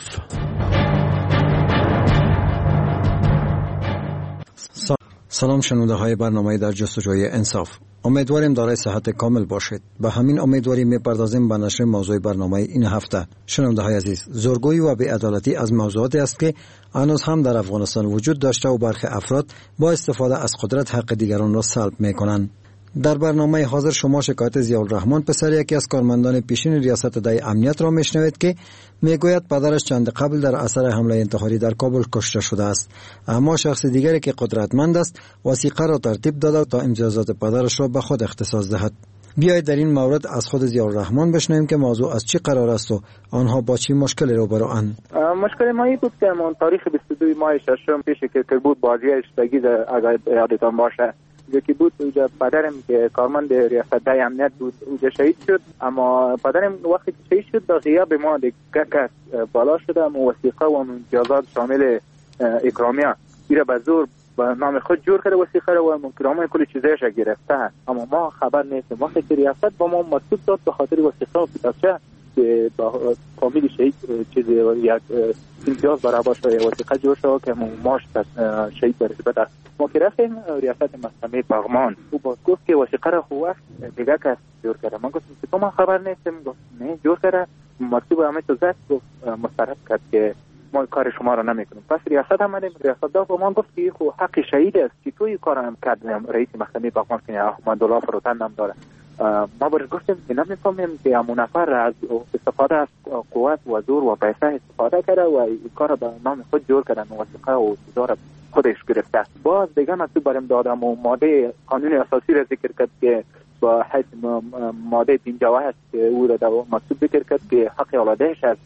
سلام شنونده های برنامه در جستجوی انصاف. امیدواریم دارای صحت کامل باشید. به همین امیدواری میپردازیم به نشر موضوع برنامه این هفته. شنونده های عزیز، زورگویی و بی‌عدالتی از موضوعاتی است که هنوز هم در افغانستان وجود داشته و برخی افراد با استفاده از قدرت حق دیگران را سلب میکنند. در برنامه حاضر شما شکایت ضیاءالرحمن پسر یکی از کارمندان پیشین ریاست دهه امنیت را میشنوید که میگوید پدرش چند قبل در اثر حمله انتحاری در کابل کشته شده است، اما شخص دیگری که قدرتمند است وثیقه را ترتیب داده تا امتیازات پدرش را به خود اختصاص دهد. بیایید در این مورد از خود ضیاءالرحمن بشنویم که موضوع از چی قرار است و آنها با چی مشکلی روبروند. مشکل ما این بود که من تاریخ 22 ماه ششم پیش که بود بازی اشتباهی اگر یادتان باشه یکی بود اونجا پدرم که کارمند ریاست دهه امنیت بود اونجا شهید شد، اما پدرم وقتی شهید شد در غیاب ما دیگه کس بالا شده و وثیقه و امتیازات شامل اکرامیه ایره به زور به نام خود جور کرده وثیقه رو و اکرامیه کلی چیزایش گرفته، اما ما خبر نیستیم. وقتی که ریاست با ما مکتوب داد به خاطر وثیقه و کتابچه به فامیل شهید چیز یک امتیاز برای باشه وثیقه جور شد که ماش شهید برسه در ما که رفتیم ریاست محکمه پغمان او باز گفت که وثیقه را خو وقت دیگه کس جور کرده. من گفتم که تو من خبر نیستم. گفت نه جور کرده مکتوب همه تو زد گفت مسترد کرد که ما کار شما را نمیکنیم. پس ریاست آمدیم ریاست داد و من گفت که خو حق شهید است که توی کار هم کردیم. رئیس محکمه پغمان که احمدالله فروتن هم داره. ما برش گفتیم که نمیفهمیم که همون نفر از استفاده از قوت و زور و پیسه استفاده کرده و این کار به نام خود جور کردن و وثیقه و چیزا خودش گرفته. باز دیگه مکتوب بریم دادم و ماده قانون اساسی را ذکر کرد که با حیث ماده 58 که او را مکتوب ذکر کرد که حق اولادش است.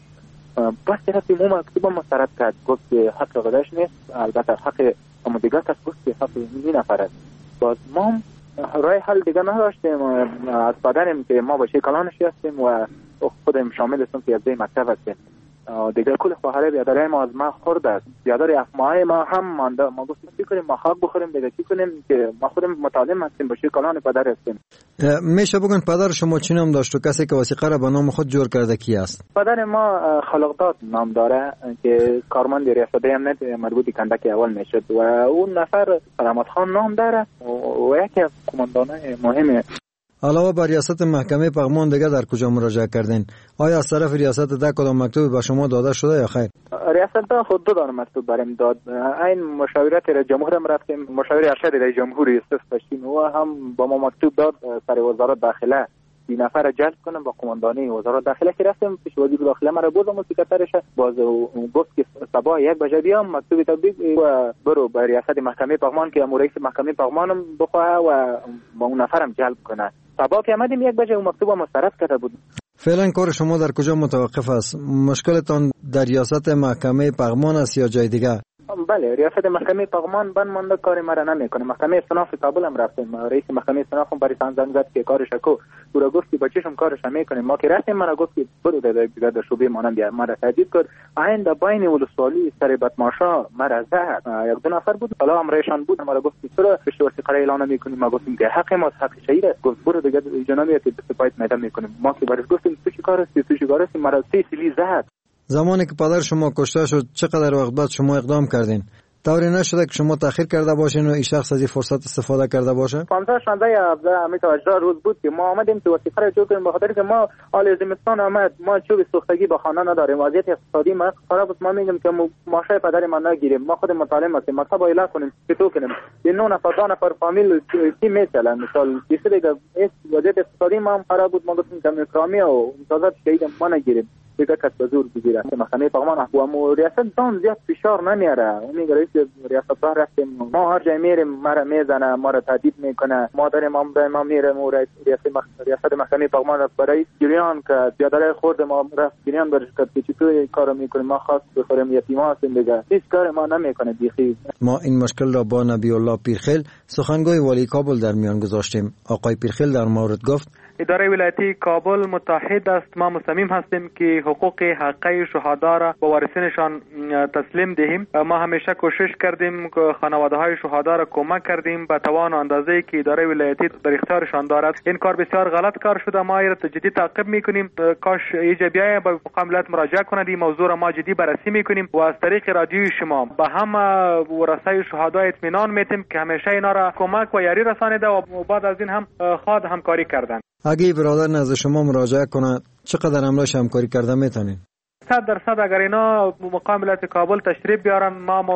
بس رفتیم اون مکتوب مسترد کرد گفت که حق اولادش نیست، البته حق اما دیگه کس گفت که حق این نفر است. باز ما رای حل دیگه نداشتیم. از بدنیم که ما با کلانش هستیم و خودم شامل هستم که از مکتب هستیم. دیگه کل خواهره بیادره ما از ما خورده است. بیادره اخمای ما هم مانده. ما گفتیم چی کنیم؟ ما خاک بخوریم دیگه چی کنیم که ما خودم متعلم هستیم با کلان پدر هستیم. میشه بگن پدر شما چی نام داشت و کسی که وثیقه را به نام خود جور کرده کی است؟ پدر ما خلقداد نام داره که کارمند ریاست امنیت مربوطی کندک اول میشد و اون نفر سلامت خان نام داره و یکی از قماندانای مهمه. علاوه بر ریاست محکمه پغمان دیگه در کجا مراجعه کردین؟ آیا از طرف ریاست ده کدام مکتوب به شما داده شده یا خیر؟ ریاست ده خود دو دانه مکتوب برام داد. این مشاورت رئیس جمهور هم رفتیم، مشاور ارشد رئیس جمهور استف داشتیم و هم با ما مکتوب داد سر وزارت داخله این نفر جلب کنم با قماندانی وزارت داخله که رفتیم پیش وزیر داخله مرا بردم و سکرترش باز گفت که صبح 1 بجه بیام مکتوب تبلیغ و برو به ریاست محکمه پغمان که رئیس محکمه پغمانم بخواه و با اون نفرم جلب کنه. صبح که آمدیم 1 بجه اون مکتوب مسترد کرده بود. فعلا کار شما در کجا متوقف است؟ مشکلتان در ریاست محکمه پغمان است یا جای دیگه؟ بله ریاست محکمه پغمان بند مانده کار مرا نمیکنه. محکمه استناف کابل هم رفتیم، رئیس محکمه استناف هم برای زنگ زد که کارش کو او گفت که بچه‌شم کارش میکنه. ما که رفتیم مرا گفت که برو در شعبه مانم بیا. مرا تهدید کرد. عین در بین ولسوالی سر بدماشا مرا زد. یک دو نفر بود حالا امرشان بود. مرا گفت که چرا وثیقه اعلان میکنیم؟ ما گفتیم که حق ما حق شهید است. گفت برو دیگه جنابیت دفاع میدم میکنیم. ما که برش گفتیم تو چی کار هستی؟ تو چی کار هستی؟ مرا 3 سیلی زد. زمانی که پدر شما کشته شد چقدر وقت بعد شما اقدام کردین؟ طوری نشده که شما تأخیر کرده باشین و این شخص از این فرصت استفاده کرده باشه؟ 15 شنبه همین 18 روز بود که ما آمدیم تو وثیقه را جور کنیم به خاطر که ما حال زمستان آمد ما چوب سوختگی به خانه نداریم. وضعیت اقتصادی ما خراب است. ما میگیم که ماشه پدر ما نگیریم. ما خود مطالعه هستیم. مطلب اعلام کنیم که تو کنیم. این 9 نفر 2 نفر فامیل کی میچلن مثال کسی دیگه وضعیت اقتصادی ما هم خراب بود. ما گفتیم که اکرامی و امتیازات شهید ما نگیریم. دیگه کس به زور بگیره. محکمه پغمان و ریاست دام زیاد فشار نمیاره. اون رئیس ریاست دار رفتیم ما هر جای میریم مرا میزنه، ما را تهدید میکنه. ما داریم ما میریم و ریاست محکمه پغمان برای جریان که بیادره خورد ما رفت جریان برش کرد که چطور کارو میکنیم. ما خواست بخوریم یتیما هستیم دیگه هیچ کار ما نمیکنه بیخی. ما این مشکل را با نبی الله پیرخیل سخنگوی والی کابل در میان گذاشتیم. آقای پیرخیل در مورد گفت اداره ولایتی کابل متحد است. ما مصمم هستیم که حقوق حقیقی شهدا را به وارثینشان تسلیم دهیم. ما همیشه کوشش کردیم که خانواده های شهدا را کمک کردیم به توان و اندازه‌ای که اداره ولایتی در اختیارشان دارد. این کار بسیار غلط کار شده. ما این را جدی تعقیب میکنیم. کاش ایجابیه به مقام ولایت مراجعه کنند. این موضوع را ما جدی بررسی میکنیم و از طریق رادیوی شما به همه ورثه شهدا اطمینان میتیم که همیشه اینا را کمک و یاری رسانیده و بعد از این هم خواهد همکاری کردند. اگه برادر نزد شما مراجعه کنه چقدر املاش همکاری کرده میتونین؟ 100% اگر اینا مقام ولایت کابل تشریف بیارن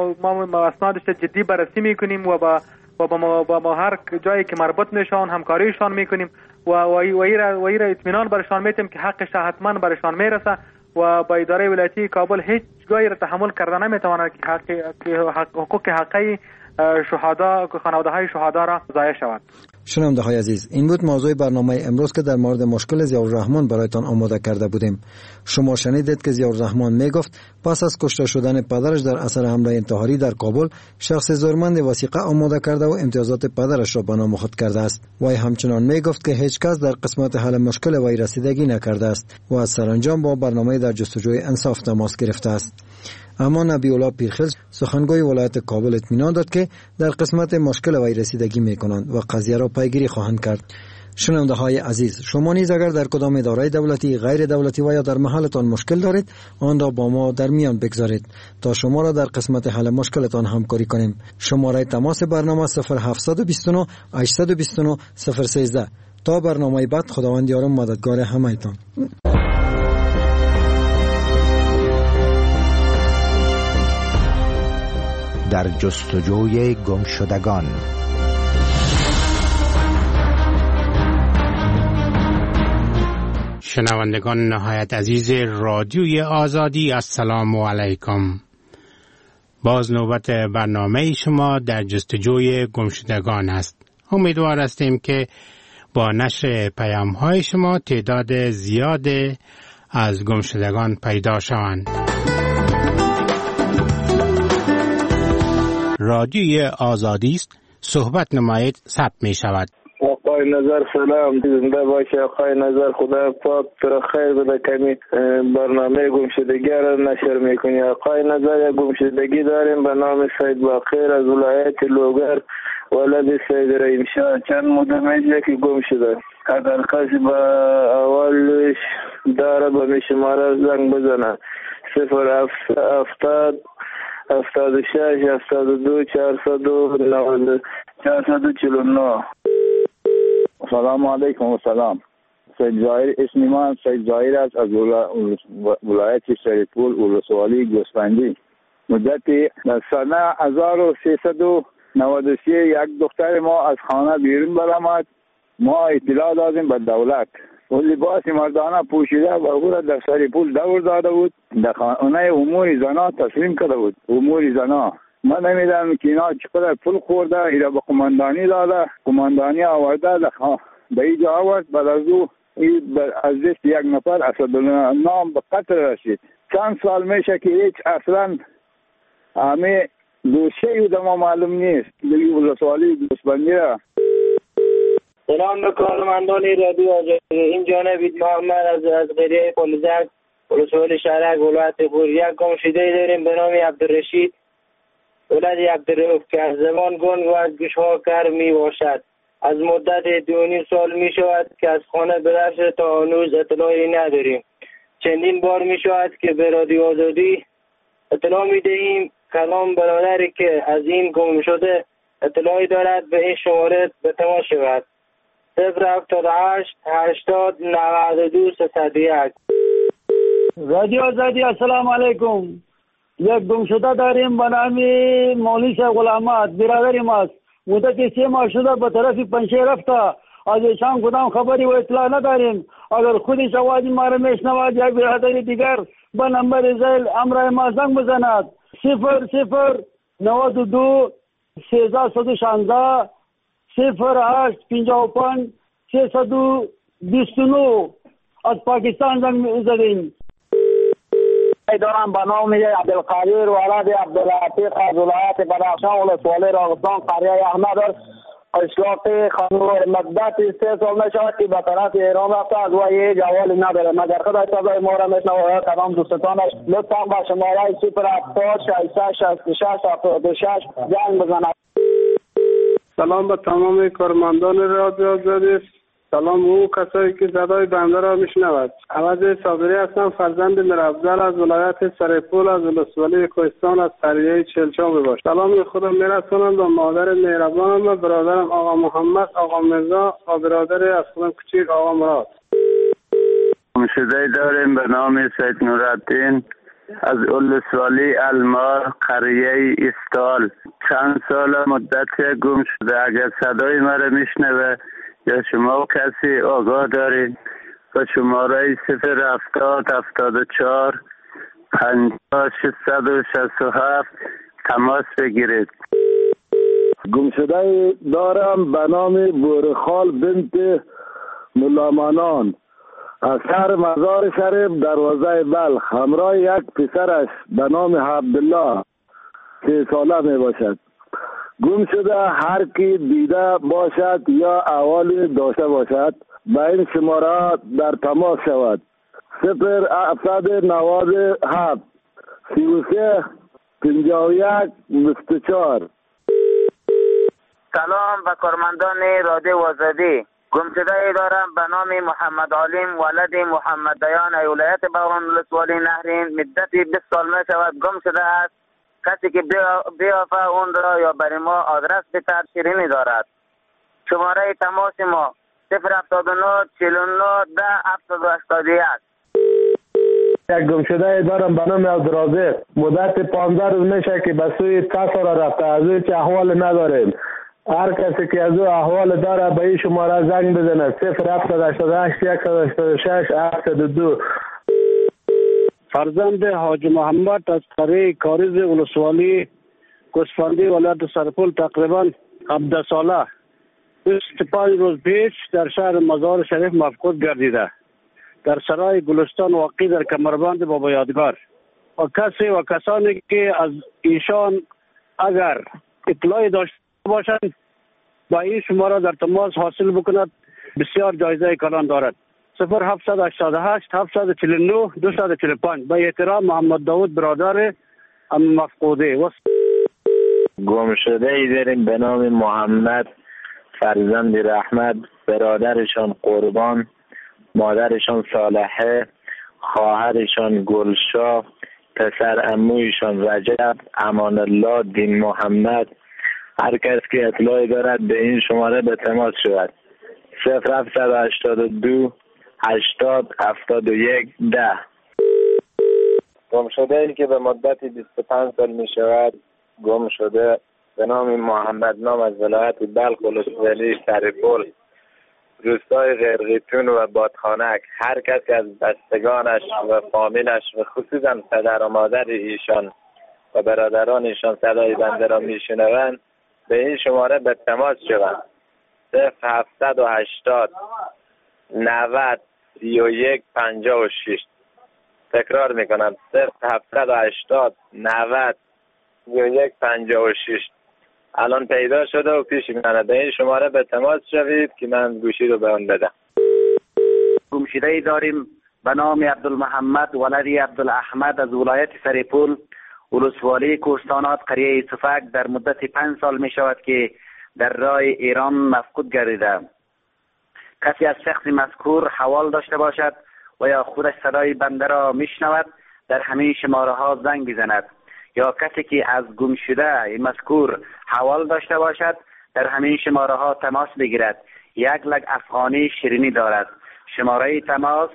ما اسنادش جدی بررسی میکنیم و با هر جایی که مربوط میشون همکاریشان میکنیم و وی را اطمینان برشان میتیم که حقش حتما برشان میرسه و با اداره ولایتی کابل هیچ جایی را تحمل کرده نمیتواند که حقوق حقیقی شهدا خانواده های شهدا را ضایع شود. شنونده های عزیز، این بود موضوع برنامه امروز که در مورد مشکل ضیاءالرحمن برایتان آماده کرده بودیم. شما شنیدید که ضیاءالرحمن میگفت پس از کشته شدن پدرش در اثر حمله انتحاری در کابل شخص زورمند وثیقه آماده کرده و امتیازات پدرش را به نام خود کرده است. وی همچنان میگفت که هیچ کس در قسمت حل مشکل وی رسیدگی نکرده است و از سرانجام با برنامه در جستجوی انصاف تماس گرفته است. اما نبی الله پیرخیل سخنگوی ولایت کابل اطمینان داد که در قسمت مشکل وی رسیدگی میکنند و قضیه را پیگیری خواهند کرد. شنونده های عزیز، شما نیز اگر در کدام اداره دولتی، غیر دولتی و یا در محلتان مشکل دارید، آن را با ما در میان بگذارید تا شما را در قسمت حل مشکلتان همکاری کنیم. شماره تماس برنامه 0729 829 013. تا برنامه بعد، خداوند یار و مددگار همه‌تان. در جستجوی گمشدگان. شنوندگان نهایت عزیز رادیوی آزادی، السلام علیکم. باز نوبت برنامه شما در جستجوی گمشدگان است. امیدوار هستیم که با نشر پیام های شما تعداد زیاد از گمشدگان پیدا شوند. رادیوی آزادی است، صحبت نمایید، ثبت می شود. آقای نظر سلام، زنده باشه آقای نظر. خدا پاک تو خیر بده. کمی برنامه گمشدگی را نشر میکنی. آقای نظر، یک گمشدگی داریم به نام سید باقر از ولایت لوگر، ولد سید رحیم شاه. چند مدت میشه که گم شده. اگر کسی به اولش داره به می شماره زنگ بزنه 070 76 72 449. سلام علیکم و سلام. سید ظاهر اسم من سید ظاهر است از ولایت سریپول ولسوالی گوسفندی. مدت سال 1393 یک دختر ما از خانه بیرون برآمد. ما اطلاع دادیم به دولت. و لباس مردانه پوشیده و او را در سریپول دور داده بود. در خانه امور زنا تسلیم کرده بود. امور زنا من نمیدونم که اینا چقدر پول خورده. اینا به قماندانی داده. قماندانی آورده به اینجا آورد. بعد از او از دست یک نفر اسدالله نام به قتل رسید. چند سال میشه که هیچ اصلا همه دوشه او ما معلوم نیست. دیگه ولسوالی گوسفندی را سلام به کارمندان رادیو آزادی. این جانب محمد از قریه پلزک ولسوالی شهرک ولایت پور. یک گمشده داریم به نام عبدالرشید ولد عبدالرؤوف که از زمان گنگ و از گوشها کر می باشد. از مدت 2.5 سال می شود که از خانه برفت تا هنوز اطلاعی نداریم. چندین بار می شود که به رادیو آزادی اطلاع می دهیم. کلام برادری که از این گم شده اطلاعی دارد به این شماره به تماس شود 078 80 92 301. رادیو آزادی السلام علیکم. یک گمشده داریم به نام مولوی صاحب غلام احمد، برادر ماست. مدت 3 ماه شده به طرف پنچه رفته. از ایشان کدام خبری و اطلاع نداریم. اگر خودش آواز ما را میشنود یا برادر دیگر به نمبر زیل امرای ما زنگ بزند 00 92 1316 08 55 329. از پاکستان زنگ زدیم. دارم به نام عبدالقادر ولد عبدالعتیق از ولایت بدخشان ولسوالی راغستان قریه احمد اشلاق خانور. مدت 3 سال نشود که به طرف ایران رفته از و یه جوالی نداره. مگر خدا صدای ما را میشنوه کدام دوستانش لطفا به شماره 070 666 76 زنگ بزنند. سلام به تمام کارمندان رادیو آزادی. سلام به او کسایی که صدای بنده را میشنود. عوض صابری هستم، فرزند میرافضل از ولایت سریپول از ولسوالی کوهستان از قریه چلچان باش. سلام خودم میرسونم به مادر مهربانم و برادرم آقا محمد، آقا مرزا و برادر از خودم کوچیک آقا مراد. گمشده داریم به نام سید نورالدین از ولسوالی المار قریه استال. چند سال مدت گم شده. اگر صدای مرا میشنوه یا شما کسی آگاه دارید و شماره 070 74 50 667 تماس بگیرید. گمشده دارم به نام بورخال بنت ملامانان از شهر مزار شریف دروازه بلخ همراه یک پسرش به نام عبدالله 3 ساله می باشد. گم شده هر کی دیده باشد یا احوال داشته باشد به این شماره در تماس شود 0797 33 51 24. سلام به کارمندان رادیو آزادی. گمشده دارم به نام محمد علیم ولد محمد دیان ولایت بغران ولسوالی نهرین. مدتی 20 سال می شود گم شده است. کسی که بیافه اون را یا برای ما آدرس بتر شیرینی دارد. شماره تماس ما 079 49 10 781. یک گمشده دارم به نام عبدالرازق. مدت 15 روز میشه که به سوی کسا رفته، از او چه احوال نداریم. هر کسی که از او احوال داره به این شماره زنگ بزنه 0788 186 702. فرزند حاج محمد از قریه کاریز ولسوالی گوسفندی ولایت سرپل تقریبا 17 ساله 25 روز پیش در شهر مزار شریف مفقود گردیده، در سرای گلستان واقع در کمربند بابا یادگار. و کسی و کسانی که از ایشان اگر اطلاعی داشته باشند با این شماره در تماس حاصل بکند بسیار جایزه کلان دارد. 0788 749 245. با احترام محمد داود برادر مفقوده. گم شده ای داریم به نام محمد فرزند رحمت، برادرشان قربان، مادرشان صالحه، خواهرشان گلشاه، پسر عمویشان رجب، امان الله، دین محمد. هر کس که اطلاعی دارد به این شماره به تماس شود. 0782 80 71 10. گم شده این که به مدت 25 سال می شود گم شده به نام محمد نام از ولایت بلخ ولسوالی سرپل روستای غرقیتون و بادخانک. هر کسی از بستگانش و فامیلش و خصوصا پدر و مادر ایشان و برادران ایشان صدای بنده را میشنوند به این شماره به تماس شوند. 0780 90 31 56. تکرار میکنم 0780 90 31 56. الان پیدا شده و پیش میمونه. به این شماره به تماس شوید که من گوشی رو به اون بدم. گمشده ای داریم به نام عبدالمحمد ولدی عبدالاحمد از ولایت سرپل ولسوالی کوهستانات قریه سفک در مدت 5 سال می شود که در راه ایران مفقود گردیده. کسی از شخص مذکور حوال داشته باشد و یا خودش صدای بنده را میشنود در همین شماره ها زنگ بزند، یا کسی که از گم شده مذکور حوال داشته باشد در همین شماره ها تماس بگیرد. 1 لک افغانی شیرینی دارد. شماره تماس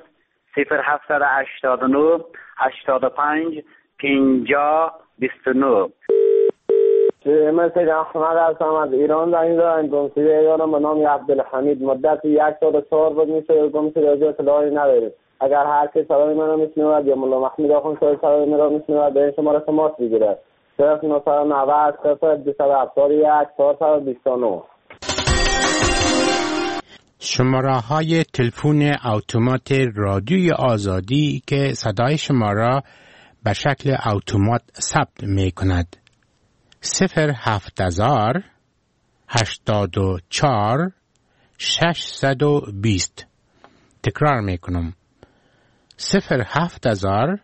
0789 85 50 29. من سید احمد هستم از ایران زنگ زدم. گمشده دارم به نام عبدالحمید. مدت 1 سال و 4 روز میشه گمشده، از اطلاعی نداریم. اگر هر کی صدای منو میشنود یا مولا محمد آخوند صدای منو میشنود به این شماره تماس بگیره. 0990 271 429. شماره های تلفن اتومات رادیوی آزادی که صدای شما را به شکل اتومات ثبت می کند. 07000 84 620. تکرار می کنم. 07000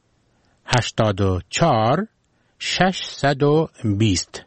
84 620.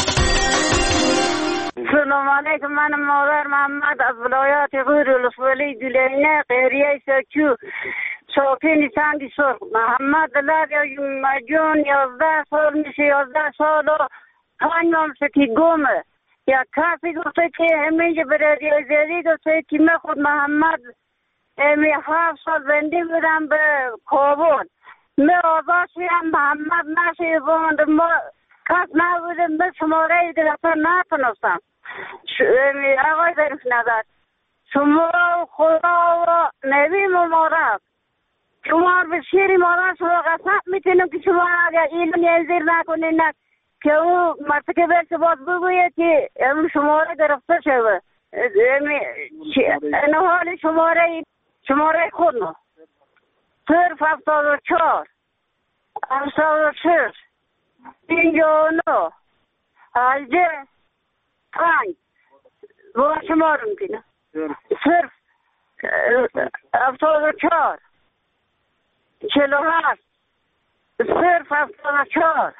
سلام علیکم. من مادر محمد از ولایت غور ولسوالی دلینه قریه سکو ساکن سندی سرخ. محمد دلاد یا مجون 11 سال میشه. 11 سال و 5 ماه میشه که گمه. یا کسی گفته که همینجا برادی آزادی گفته که من خود محمد 7 سال زنده بودم به کابل. من آزاد شدم محمد نشه بوند. ما کس نبودم. من شماره گرفته نتونستم. آقای ظریف نظر شما و خدا و نبی مبارک شما به شیر مادر شما قسم میتونم که شما اگر اینو نظیر نکنین که او مرتکب ارتباط بگوید که شماره گرفته شده. این حال شماره خود ما 074 76 59 18 5 با شما رو میکنم. 074 47 074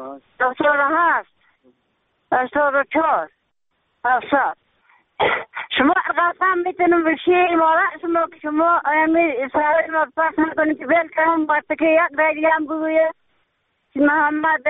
78 84 7. شما قسم میتونم بشی مادر شما که شما سرای ما پس نکنیم که بیل کنم وقتی که یک رای هم بگویه که محمد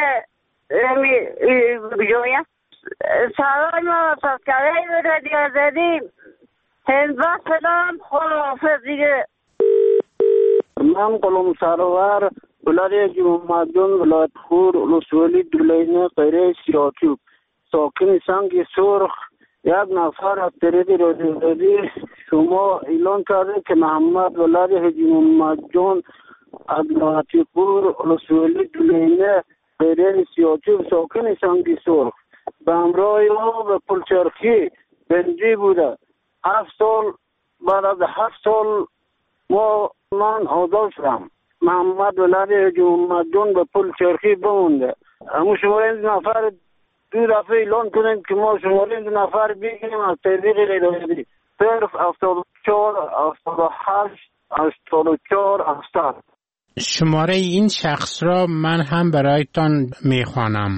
بجویه سرای ما پس کرده رادیو آزادی هنبا سلام خلافظ دیگه. من قلم سرور ولایت جمهوریت ولایت خور ولسوالی دولینه غیره سیاتیوب ساکن سنگ سرخ یک نفر از طریق رادیو شما اعلان کرده که محمد ولایت محمد جان از ولایت خور ولسوالی دولینه غیره سیاتیوب ساکن سنگ سرخ به همراه ما به پلچرخی بنجی بوده 7 سال بعد از 7 سال من آزاد شدم. محمد ولایت محمد جان به پل چرخی بمونده. همون شماره این نفر 2 دفعه اعلان کنیم که ما شماره این نفر بگیریم از طریق رادیویی 74 78 84 80. شماره این شخص را من هم برایتان میخوانم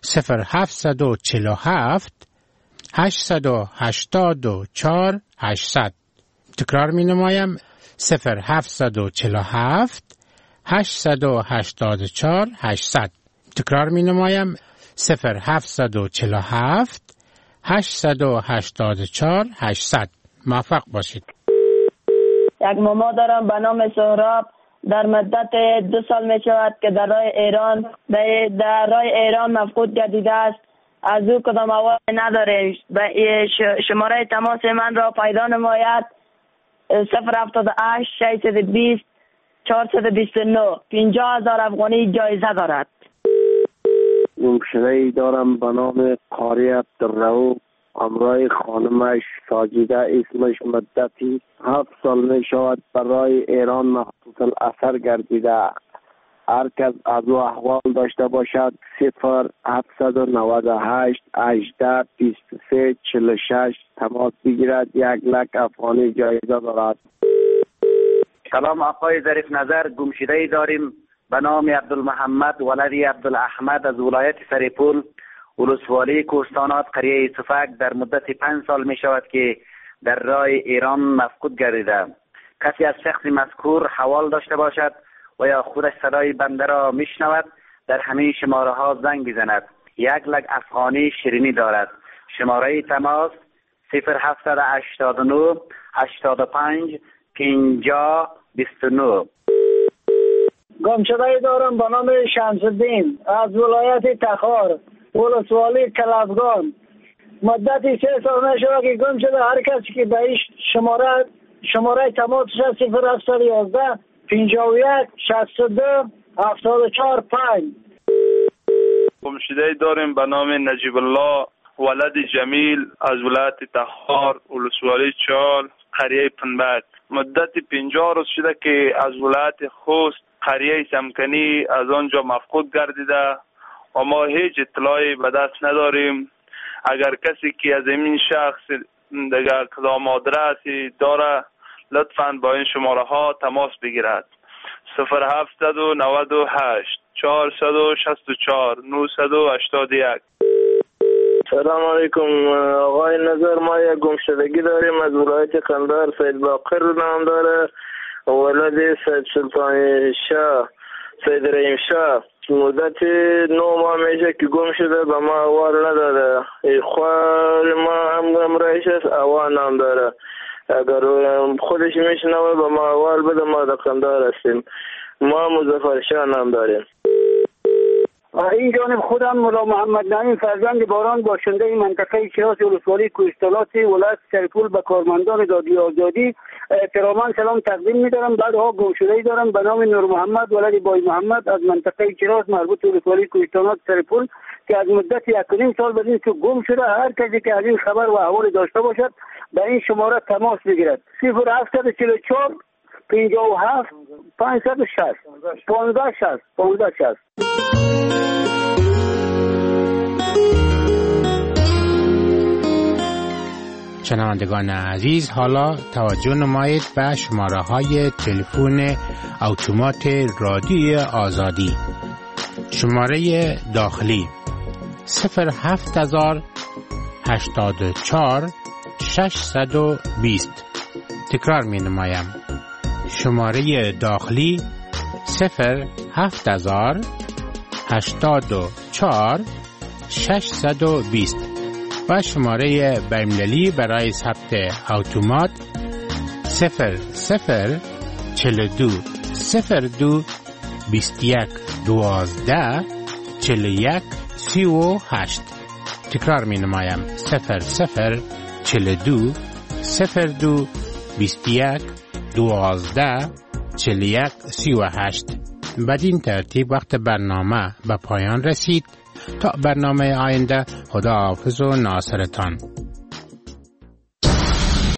0747 884 800. تکرار می نمایم 0747 884 800. تکرار می نمایم 0747 884 800. موفق باشید. یک ماما دارم به نام سهراب در مدت 2 سال می شود که در راه ایران مفقود گردیده است. از او کدام آواز نداره. شماره تماس من را پیدا نماید 078 620 429 50,000 افغانی جایزه دارد. گمشده‌ای دارم به نام قاری عبدالرؤوف همراه خانمش ساجده اسمش مدتی 7 سال می شود برای ایران مخصوص الاثر گردیده. هر کس از او احوال داشته باشد 0798 18 23 46 تماس بگیرد 1,00,000 افغانی جایزه دارد. سلام آقای ظریف نظر، گمشده‌ای داریم به نام عبدالمحمد ولدی عبدالاحمد از ولایت سرپول ولسوالی کوهستانات قریه صفک در مدت 5 سال می شود که در راه ایران مفقود گردیده. کسی از شخص مذکور حوال داشته باشد و یا خودش صدای بنده را میشنود در همین شماره ها زنگ بزند. 1,00,000 افغانی شیرینی دارد. شماره تماس 0789 85 50 29. گمشده‌ای دارم به نام شمس‌الدین از ولایت تخار ولسوالی کلفگان. مدت 3 سال نشده که گم شده. هر کسی که به این شماره تماس 0711 51 62 74 5. گمشده‌ای داریم به نام نجیب الله ولد جمیل از ولایت تخار ولسوالی چال قریه پنبک. مدت 50 روز شده که از ولایت خوست قریه سمکنی از آنجا مفقود گردیده و ما هیچ اطلاعی به دست نداریم. اگر کسی که از این شخص دیگر کدام آدرسی داره لطفاً با این شماره ها تماس بگیرد. 0798 464 981. سلام علیکم آقای نظر، ما یک گمشدگی داریم از ولایت قندهار. سید باقر نام داره، ولد سید سلطان شاه سید رحیم شاه. مدت 9 ماه میشه که گم شده، به ما احوال نداده. خوال ما هم رئیس است، احوال نام داره. اگر خودش میشنوه به ما احوال بده. ما در قندهار هستیم. ما مظفر شاه نام داریم. این جانب خودم مولا محمد نعیم فرزند باران باشنده منطقه شیراز ولسوالی کوهستانات ولایت سرپول به کارمندان رادیو آزادی احتراما سلام تقدیم می‌دارم. بعدها گمشده‌ای دارم به نام نور محمد ولد بای محمد از منطقه شیراز مربوط به ولسوالی کوهستانات سرپول که از مدت 1.5 سال بدین که گم شده. هر کسی که از این خبر و احوال داشته باشد به این شماره تماس بگیرد. 0744 57 560 1560. شنوندگان عزیز، حالا توجه نمایید به شماره های تلفن اتومات رادیوی آزادی. شماره داخلی 07084 620. تکرار می نمایم. شماره داخلی 07084 620 و شماره بین‌المللی برای ثبت اتومات 0042 02 21 12 41 38. تکرار می نمایم 0042 02 21 12 41 38. بدین ترتیب وقت برنامه به پایان رسید. تا برنامه آینده، خدا حافظ و ناصرتان.